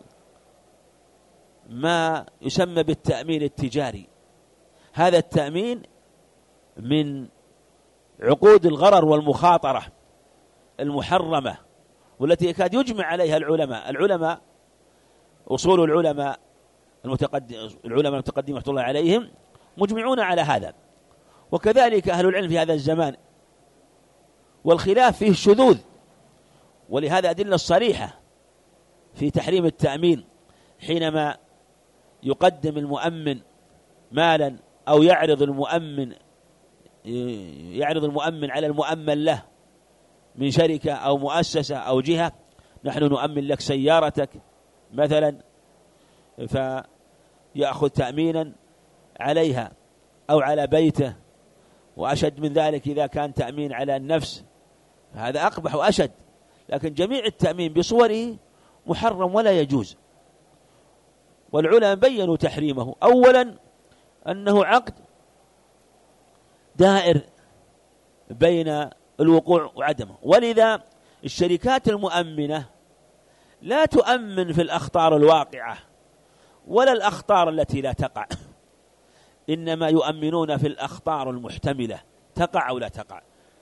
ما يسمى بالتأمين التجاري. هذا التأمين من عقود الغرر والمخاطرة المحرمة، والتي يكاد يجمع عليها العلماء العلماء أصول العلماء المتقدم العلماء المتقدمين رحمة الله عليهم مجمعون على هذا، وكذلك أهل العلم في هذا الزمان، والخلاف فيه شذوذ، ولهذا أدلة صريحة في تحريم التأمين حينما يقدم المؤمن مالا أو يعرض المؤمن يعرض المؤمن على المؤمن له من شركة أو مؤسسة أو جهة، نحن نؤمن لك سيارتك مثلا، فيأخذ تأمينا عليها أو على بيته، وأشد من ذلك إذا كان تأمين على النفس هذا أقبح وأشد. لكن جميع التأمين بصوره محرم ولا يجوز، والعلماء بيّنوا تحريمه. أولا أنه عقد دائر بين الوقوع وعدمه، ولذا الشركات المؤمنة لا تؤمن في الأخطار الواقعة ولا الأخطار التي لا تقع، إنما يؤمنون في الأخطار المحتملة تقع أو لا تقع.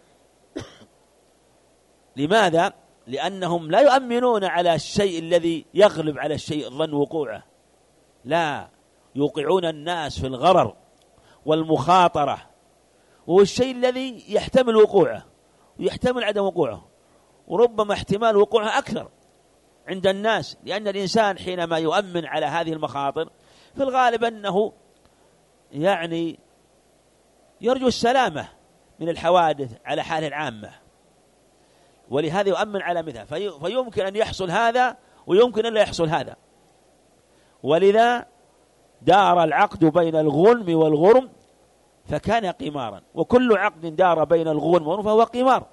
لماذا؟ لأنهم لا يؤمنون على الشيء الذي يغلب على الشيء الظن وقوعه، لا، يوقعون الناس في الغرر والمخاطرة، وهو الشيء الذي يحتمل وقوعه ويحتمل عدم وقوعه، وربما احتمال وقوعها أكثر عند الناس، لأن الإنسان حينما يؤمن على هذه المخاطر في الغالب أنه يعني يرجو السلامة من الحوادث على حال العامة، ولهذا يؤمن على مثلها، في فيمكن أن يحصل هذا ويمكن أن لا يحصل هذا. ولذا دار العقد بين الغنم والغرم فكان قمارا، وكل عقد دار بين الغنم والغرم فهو قمار.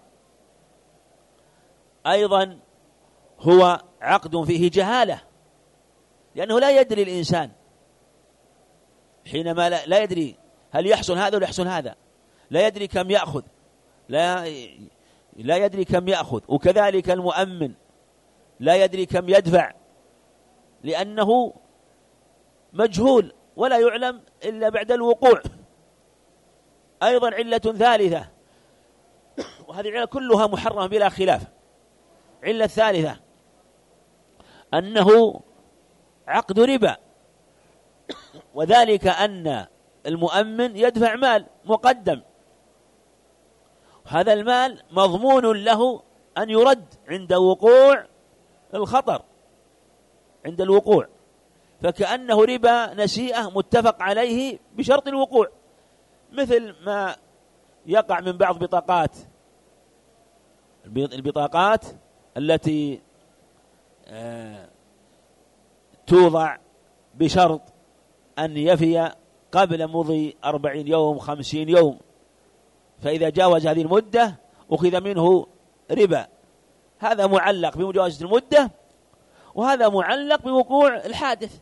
أيضا هو عقد فيه جهالة، لأنه لا يدري الإنسان حينما لا, لا يدري هل يحصل هذا ولا يحصل هذا، لا يدري كم يأخذ، لا لا يدري كم يأخذ، وكذلك المؤمن لا يدري كم يدفع، لأنه مجهول ولا يعلم إلا بعد الوقوع. أيضا علة ثالثة، وهذه العلة كلها محرمة بلا خلاف. علة ثالثة أنه عقد ربا، وذلك أن المؤمن يدفع مال مقدم، هذا المال مضمون له أن يرد عند وقوع الخطر، عند الوقوع، فكأنه ربا نسيئة متفق عليه بشرط الوقوع، مثل ما يقع من بعض بطاقات البطاقات التي آه توضع بشرط أن يفي قبل مضي أربعين يوم خمسين يوم، فإذا جاوز هذه المدة أخذ منه ربا. هذا معلق بمجاوزة المدة، وهذا معلق بوقوع الحادث،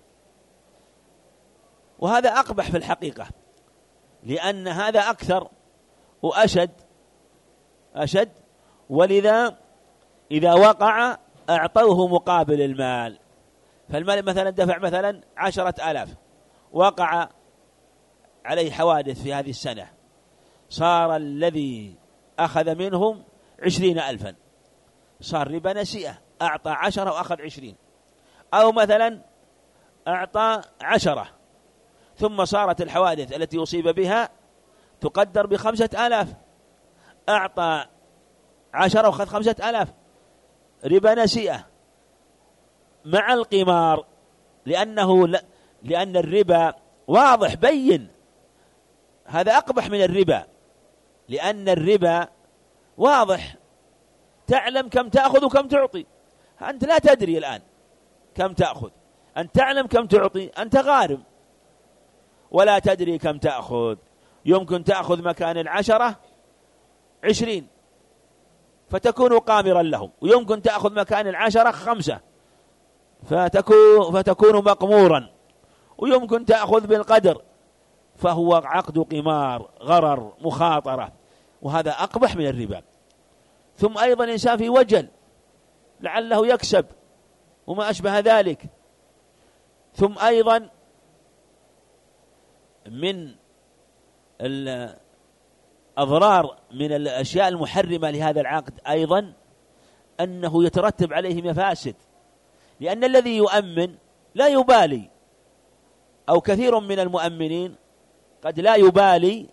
وهذا أقبح في الحقيقة، لأن هذا أكثر وأشد أشد. ولذا إذا وقع أعطوه مقابل المال، فالمال مثلا دفع مثلا عشرة آلاف، وقع عليه حوادث في هذه السنة، صار الذي أخذ منهم عشرين ألفا، صار ربا نسيئة، أعطى عشرة وأخذ عشرين. أو مثلا أعطى عشرة ثم صارت الحوادث التي أصيب بها تقدر بخمسة آلاف، أعطى عشرة وأخذ خمسة آلاف، ربا نسيئة مع القمار، لأنه ل... لأن الربا واضح بين، هذا أقبح من الربا، لأن الربا واضح، تعلم كم تأخذ وكم تعطي، أنت لا تدري الآن كم تأخذ، أنت تعلم كم تعطي، أنت غارم ولا تدري كم تأخذ. يمكن تأخذ مكان العشرة عشرين فتكون قامرا لهم، ويمكن تأخذ مكان العشرة خمسة فتكون, فتكون مقمورا، ويمكن تأخذ بالقدر، فهو عقد قمار، غرر، مخاطرة، وهذا أقبح من الربا. ثم أيضا إنسان في وجل لعله يكسب وما أشبه ذلك. ثم أيضا من الأضرار من الأشياء المحرمة لهذا العقد أيضا أنه يترتب عليه مفاسد، لأن الذي يؤمن لا يبالي، أو كثير من المؤمنين قد لا يبالي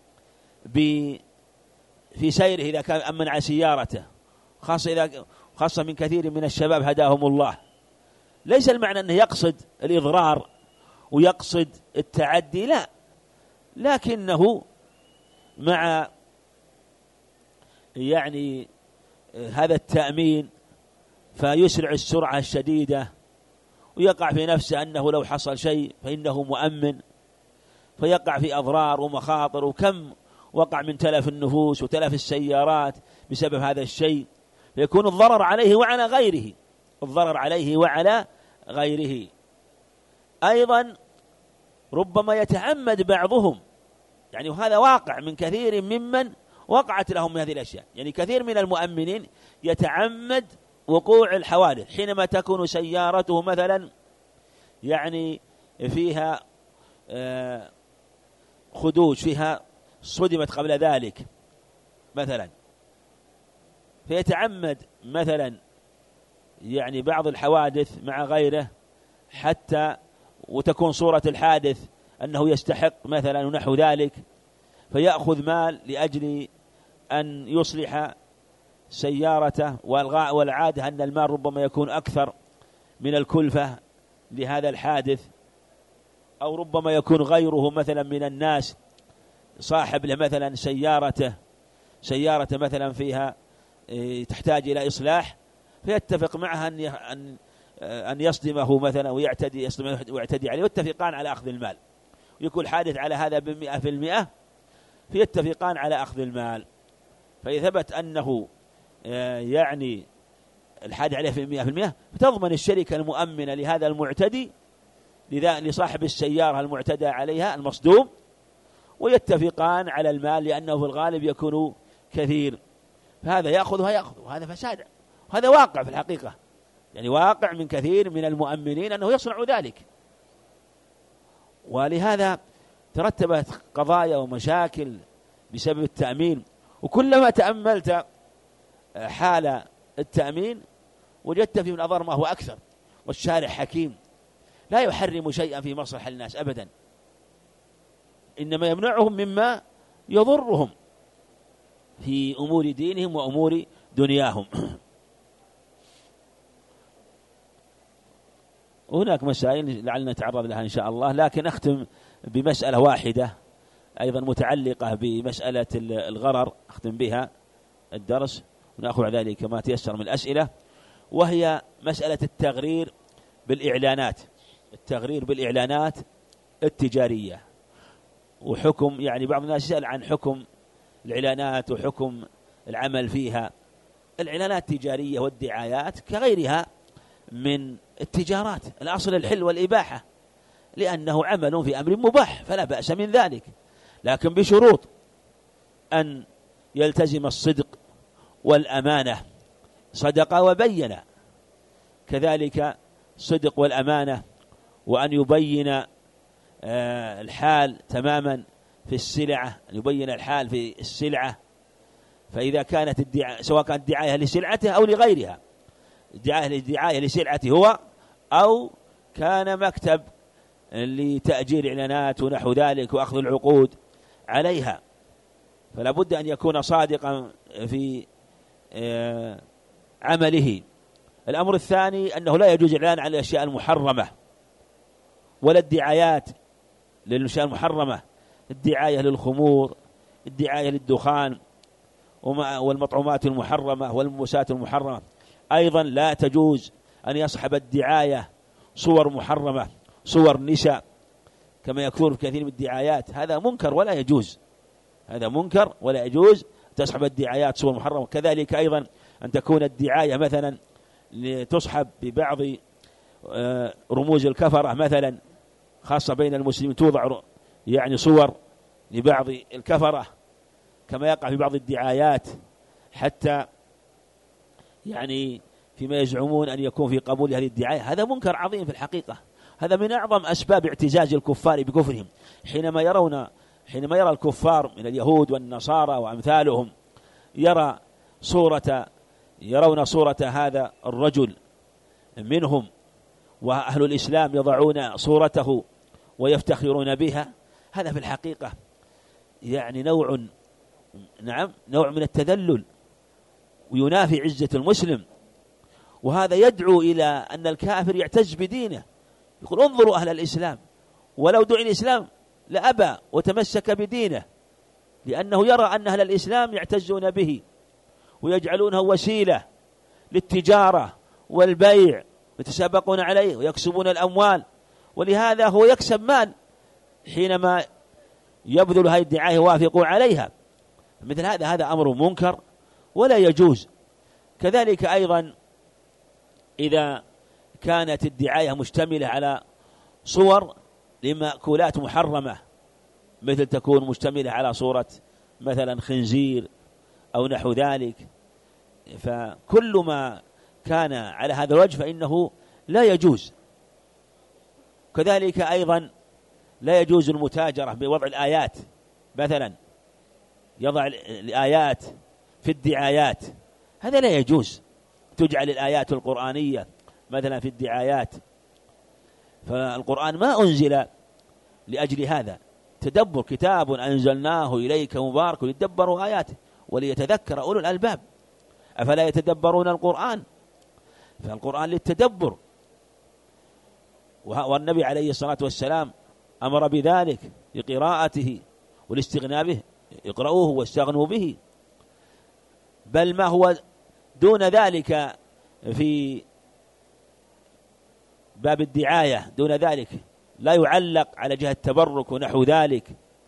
في سيره إذا كان أمن على سيارته، خاصة إذا خاصة من كثير من الشباب هداهم الله. ليس المعنى أنه يقصد الإضرار ويقصد التعدي، لا، لكنه مع يعني هذا التأمين فيسرع السرعة الشديدة، ويقع في نفسه أنه لو حصل شيء فإنه مؤمن، فيقع في أضرار ومخاطر. وكم وقع من تلف النفوس وتلف السيارات بسبب هذا الشيء، فيكون الضرر عليه وعلى غيره، الضرر عليه وعلى غيره. أيضا ربما يتعمد بعضهم، يعني وهذا واقع من كثير ممن وقعت لهم من هذه الأشياء، يعني كثير من المؤمنين يتعمد وقوع الحوادث حينما تكون سيارته مثلا يعني فيها خدوش، فيها صدمت قبل ذلك مثلا، فيتعمد مثلا يعني بعض الحوادث مع غيره حتى وتكون صورة الحادث أنه يستحق مثلا ونحو ذلك، فيأخذ مال لأجل أن يصلح سيارته، والعادة أن المال ربما يكون أكثر من الكلفة لهذا الحادث، أو ربما يكون غيره مثلا من الناس صاحب له مثلا سيارته سيارة مثلا فيها تحتاج إلى إصلاح، فيتفق معها أن أن يصدمه مثلا ويعتدي يصدمه ويعتدي عليه، ويتفقان على أخذ المال، ويكون حادث على هذا بمئة في المئة، فيتفقان على أخذ المال. فإذا ثبت أنه يعني الحادث عليه في المئة في المئة، فتضمن الشركة المؤمنة لهذا المعتدي لصاحب السيارة المعتدى عليها المصدوم، ويتفقان على المال، لأنه في الغالب يكون كثير، فهذا يأخذ ويأخذ، وهذا فساد، وهذا واقع في الحقيقة، يعني واقع من كثير من المؤمنين أنه يصنع ذلك. ولهذا ترتبت قضايا ومشاكل بسبب التأمين. وكلما تأملت حال التأمين وجدت فيه من أضرار ما هو أكثر. والشارع حكيم لا يحرم شيئا في مصلحة الناس أبدا، إنما يمنعهم مما يضرهم في أمور دينهم وأمور دنياهم. وهناك مسائل لعلنا نتعرض لها إن شاء الله، لكن أختم بمسألة واحدة أيضا متعلقة بمسألة الغرر، أختم بها الدرس ونأخذ ذلك ما تيسر من الأسئلة. وهي مسألة التغرير بالإعلانات، التغرير بالإعلانات التجارية. وحكم يعني بعض الناس يسأل عن حكم الإعلانات وحكم العمل فيها. الإعلانات التجارية والدعايات كغيرها من التجارات، الأصل الحل والإباحة، لأنه عمل في أمر مباح فلا بأس من ذلك، لكن بشروط أن يلتزم الصدق والأمانة، صدق وبين، كذلك صدق والأمانة، وأن يبين الحال تماما في السلعة، أن يبين الحال في السلعة. فإذا كانت الدعاية سواء كانت دعاية لسلعته أو لغيرها، دعاية لسلعته هو أو كان مكتب لتأجير إعلانات ونحو ذلك وأخذ العقود عليها، فلا بد أن يكون صادقا في عمله. الأمر الثاني أنه لا يجوز الإعلان عن الأشياء المحرمة ولا الدعايات للأشياء المحرمة، الدعاية للخمور، الدعاية للدخان والمطعومات المحرمة والملبوسات المحرمة. أيضا لا تجوز أن يصحب الدعاية صور محرمة، صور نساء كما يكثر في كثير من الدعايات، هذا منكر ولا يجوز، هذا منكر ولا يجوز تصحب الدعايات صور محرمة. كذلك أيضا أن تكون الدعاية مثلا تصحب ببعض رموز الكفرة مثلا، خاصة بين المسلمين، توضع يعني صور لبعض الكفرة كما يقع في بعض الدعايات، حتى يعني فيما يزعمون أن يكون في قبول هذه الدعاية. هذا منكر عظيم في الحقيقة، هذا من أعظم أسباب اعتزاز الكفار بكفرهم، حينما يرون حينما يرى الكفار من اليهود والنصارى وأمثالهم يرى صورة يرون صورة هذا الرجل منهم، وأهل الإسلام يضعون صورته ويفتخرون بها، هذا في الحقيقة يعني نوع نعم نوع من التذلل وينافي عزة المسلم، وهذا يدعو إلى أن الكافر يعتز بدينه، يقول انظروا أهل الإسلام، ولو دعي الإسلام لأبى وتمسك بدينه، لأنه يرى أن أهل الإسلام يعتزون به ويجعلونه وسيلة للتجارة والبيع، يتسابقون عليه ويكسبون الأموال، ولهذا هو يكسب مال حينما يبذل هذه الدعاية ويوافقوا عليها. مثل هذا هذا أمر منكر ولا يجوز. كذلك أيضا إذا كانت الدعاية مشتملة على صور لمأكولات محرمة، مثل تكون مشتملة على صورة مثلا خنزير أو نحو ذلك، فكل ما كان على هذا الوجه فإنه لا يجوز. كذلك أيضا لا يجوز المتاجرة بوضع الآيات، مثلا يضع الآيات في الدعايات، هذا لا يجوز، تجعل الآيات القرآنية مثلا في الدعايات، فالقرآن ما أنزل لأجل هذا، تدبر، كتاب أنزلناه إليك مبارك ليدبروا آياته وليتذكر أولو الألباب أفلا يتدبرون القرآن، فالقرآن للتدبر، والنبي عليه الصلاة والسلام أمر بذلك لقراءته والاستغناء به، اقرأوه واستغنوا به، بل ما هو دون ذلك في باب الدعاية دون ذلك لا يعلق على جهة التبرك ونحو ذلك،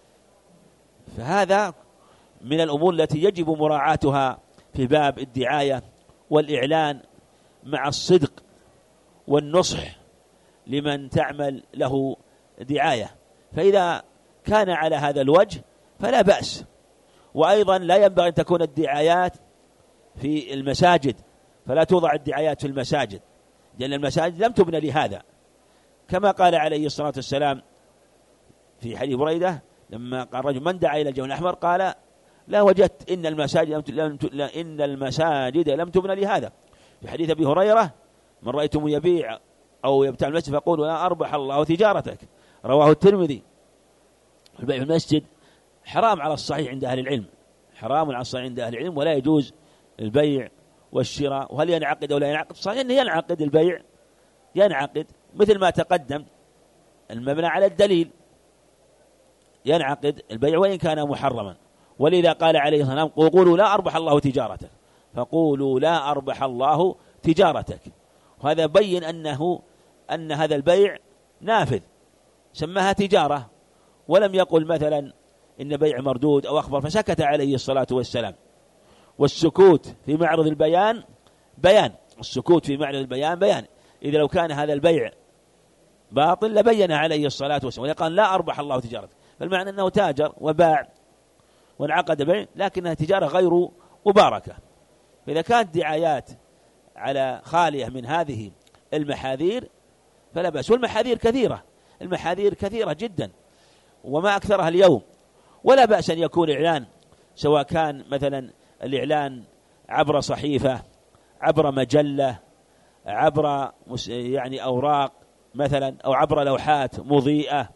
فهذا من الأمور التي يجب مراعاتها في باب الدعاية والإعلان، مع الصدق والنصح لمن تعمل له دعاية، فإذا كان على هذا الوجه فلا بأس. وأيضا لا ينبغي أن تكون الدعايات في المساجد، فلا توضع الدعايات في المساجد، لأن المساجد لم تبنى لهذا، كما قال عليه الصلاة والسلام في حديث بريدة لما قال رجل من دعا إلى الجبل الأحمر قال لا وجدت إن المساجد لم إن المساجد لم تبنى لهذا. في حديث أبي هريرة من رأيتم يبيع أو يبتاع المسجد فقولوا لا أربح الله تجارتك، رواه الترمذي. البيع في المسجد حرام على الصحيح عند أهل العلم، حرام على الصحيح عند أهل العلم، ولا يجوز البيع والشراء. وهل ينعقد أو لا ينعقد؟ صحيح أنه ينعقد البيع، ينعقد مثل ما تقدم المبنى على الدليل، ينعقد البيع وإن كان محرما. ولذا قال عليه الصلاة والسلام قولوا لا أربح الله تجارتك، فقولوا لا أربح الله تجارتك. وهذا بين أنه أن هذا البيع نافذ، سماها تجارة، ولم يقل مثلا إن بيع مردود أو أخبر، فسكت عليه الصلاة والسلام. والسكوت في معرض البيان بيان، السكوت في معرض البيان بيان. إذا لو كان هذا البيع باطل لبين عليه الصلاة والسلام ويقال لا أربح الله تجارته، فالمعنى أنه تاجر وباع وانعقد بيع، لكنها تجارة غير مباركة. فإذا كانت دعايات على خالية من هذه المحاذير فلا بأس. والمحاذير كثيرة، المحاذير كثيرة جدا وما أكثرها اليوم. ولا بأس أن يكون إعلان، سواء كان مثلا الإعلان عبر صحيفة، عبر مجلة، عبر يعني أوراق مثلا، أو عبر لوحات مضيئة،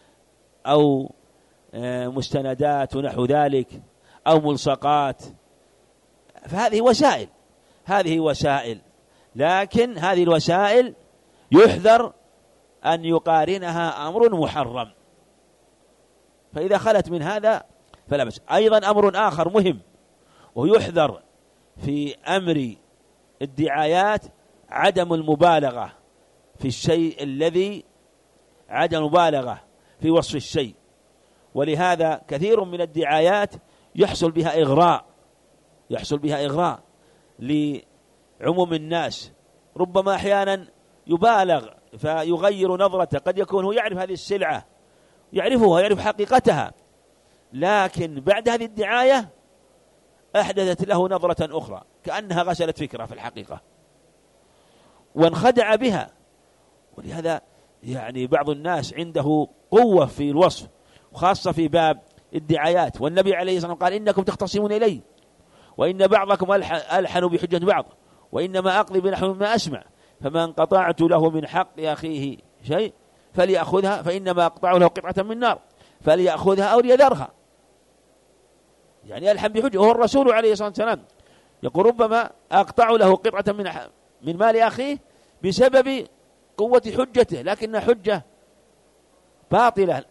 أو مستندات ونحو ذلك، أو ملصقات، فهذه وسائل، هذه وسائل. لكن هذه الوسائل يحذر أن يقارنها أمر محرم، فإذا خلت من هذا فلا بأس. أيضا أمر آخر مهم ويحذر في أمر الدعايات عدم المبالغة في الشيء الذي عدم المبالغة في وصف الشيء. ولهذا كثير من الدعايات يحصل بها إغراء، يحصل بها إغراء لعموم الناس، ربما أحيانا يبالغ فيغير نظرته، قد يكون هو يعرف هذه السلعة، يعرفها، يعرف حقيقتها، لكن بعد هذه الدعاية أحدثت له نظرة أخرى كأنها غسلت فكرة في الحقيقة وانخدع بها. ولهذا يعني بعض الناس عنده قوة في الوصف، وخاصة في باب الدعايات. والنبي عليه الصلاة والسلام قال إنكم تختصمون إلي وإن بعضكم ألحن بحجة بعض وإنما أقضي بنحو مما أسمع، فمن قطعت له من حق أخيه شيء فليأخذها فإنما أقطع له قطعة من نار فليأخذها أو ليذرها. يعني ألحن بحجة، وهو الرسول عليه الصلاة والسلام يقول ربما أقطع له قطعة من من مال أخيه بسبب قوة حجته، لكنها حجة باطلة.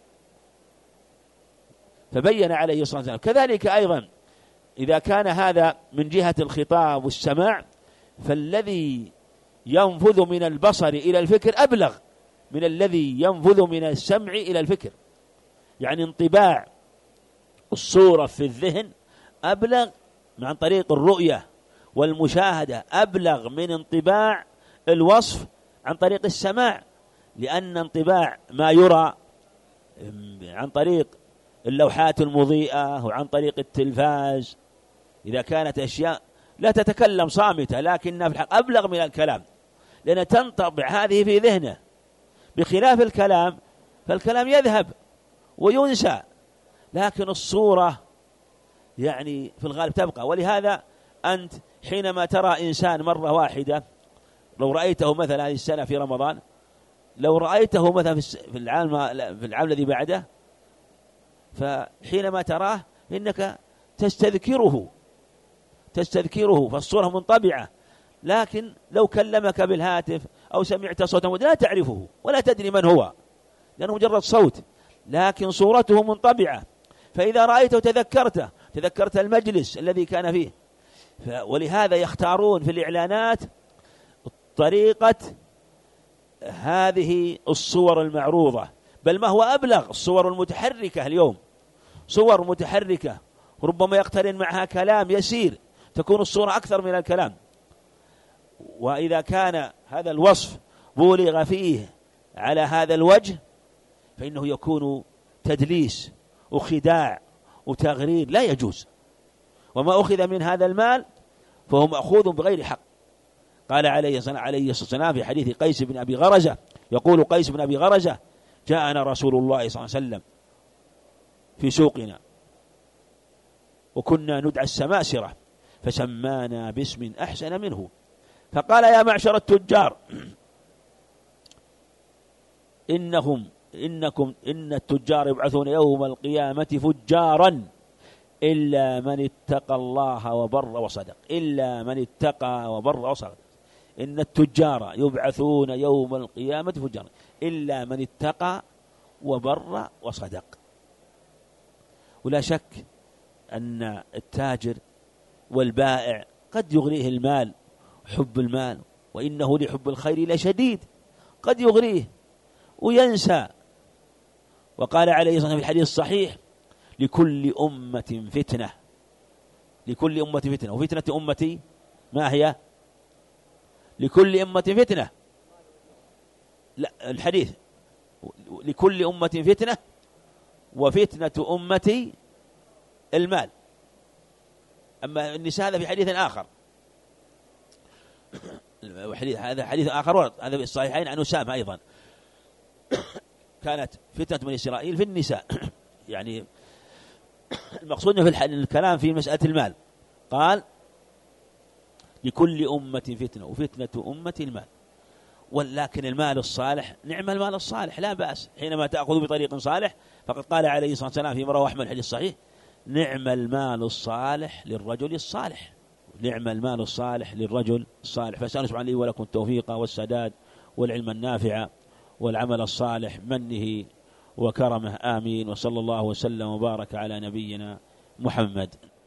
فبين عليه الصلاة والسلام. كذلك أيضا إذا كان هذا من جهة الخطاب والسماع، فالذي ينفذ من البصر إلى الفكر أبلغ من الذي ينفذ من السمع إلى الفكر. يعني انطباع الصورة في الذهن أبلغ عن طريق الرؤية والمشاهدة، أبلغ من انطباع الوصف عن طريق السماع، لأن انطباع ما يرى عن طريق اللوحات المضيئة وعن طريق التلفاز إذا كانت أشياء لا تتكلم صامتة لكنها في الحق أبلغ من الكلام، لأن تنطبع هذه في ذهنه، بخلاف الكلام فالكلام يذهب وينسى، لكن الصورة يعني في الغالب تبقى. ولهذا أنت حينما ترى إنسان مرة واحدة، لو رأيته مثلا هذه السنة في رمضان، لو رأيته مثلا في العام في العام الذي بعده، فحينما تراه إنك تستذكره تستذكره فالصورة منطبعة. لكن لو كلمك بالهاتف أو سمعت صوته لا تعرفه ولا تدري من هو، لأنه مجرد صوت، لكن صورته منطبعة. فإذا رأيته تذكرته، تذكرت المجلس الذي كان فيه. ولهذا يختارون في الإعلانات طريقة هذه الصور المعروضة، بل ما هو أبلغ الصور المتحركة اليوم، صور متحركة ربما يقترن معها كلام يسير، تكون الصورة أكثر من الكلام. وإذا كان هذا الوصف بولغ فيه على هذا الوجه فإنه يكون تدليس وخداع وتغرير لا يجوز. وما أخذ من هذا المال فهو مأخوذ بغير حق. قال عليه الصلاة والسلام في حديث قيس بن أبي غرزة، يقول قيس بن أبي غرزة: جاءنا رسول الله صلى الله عليه وسلم في سوقنا وكنا ندعى السماسرة فسمانا باسم أحسن منه، فقال: يا معشر التجار إنهم إنكم إن التجار يبعثون يوم القيامة فجارا إلا من اتقى الله وبر وصدق، إلا من اتقى وبر وصدق. إن التجار يبعثون يوم القيامة فجارا إلا من اتقى وبر وصدق. ولا شك أن التاجر والبائع قد يغريه المال، حب المال وإنه لحب الخير لشديد، قد يغريه وينسى. وقال عليه الصلاة والسلام في الحديث الصحيح: لكل أمة فتنة، لكل أمة فتنة، وفتنة أمتي ما هي؟ لكل أمة فتنة، لا الحديث لكل أمة فتنة وفتنة أمتي المال. أما النساء هذا في حديث آخر، هذا حديث آخر ورد هذا في الصحيحين عن أسامة أيضا، كانت فتنة من إسرائيل في النساء. يعني المقصود في الكلام في مسألة المال، قال لكل أمة فتنة وفتنة أمة المال. ولكن المال الصالح نعم، المال الصالح لا بأس حينما تأخذ بطريق صالح، فقد قال عليه الصلاة والسلام فيما رواه أحمد الحديث الصحيح: نعم المال الصالح للرجل الصالح، نعم المال الصالح للرجل الصالح. فأسأل سبحانه لي ولكم التوفيق والسداد والعلم النافع والعمل الصالح منه وكرمه، آمين. وصلى الله وسلم وبارك على نبينا محمد.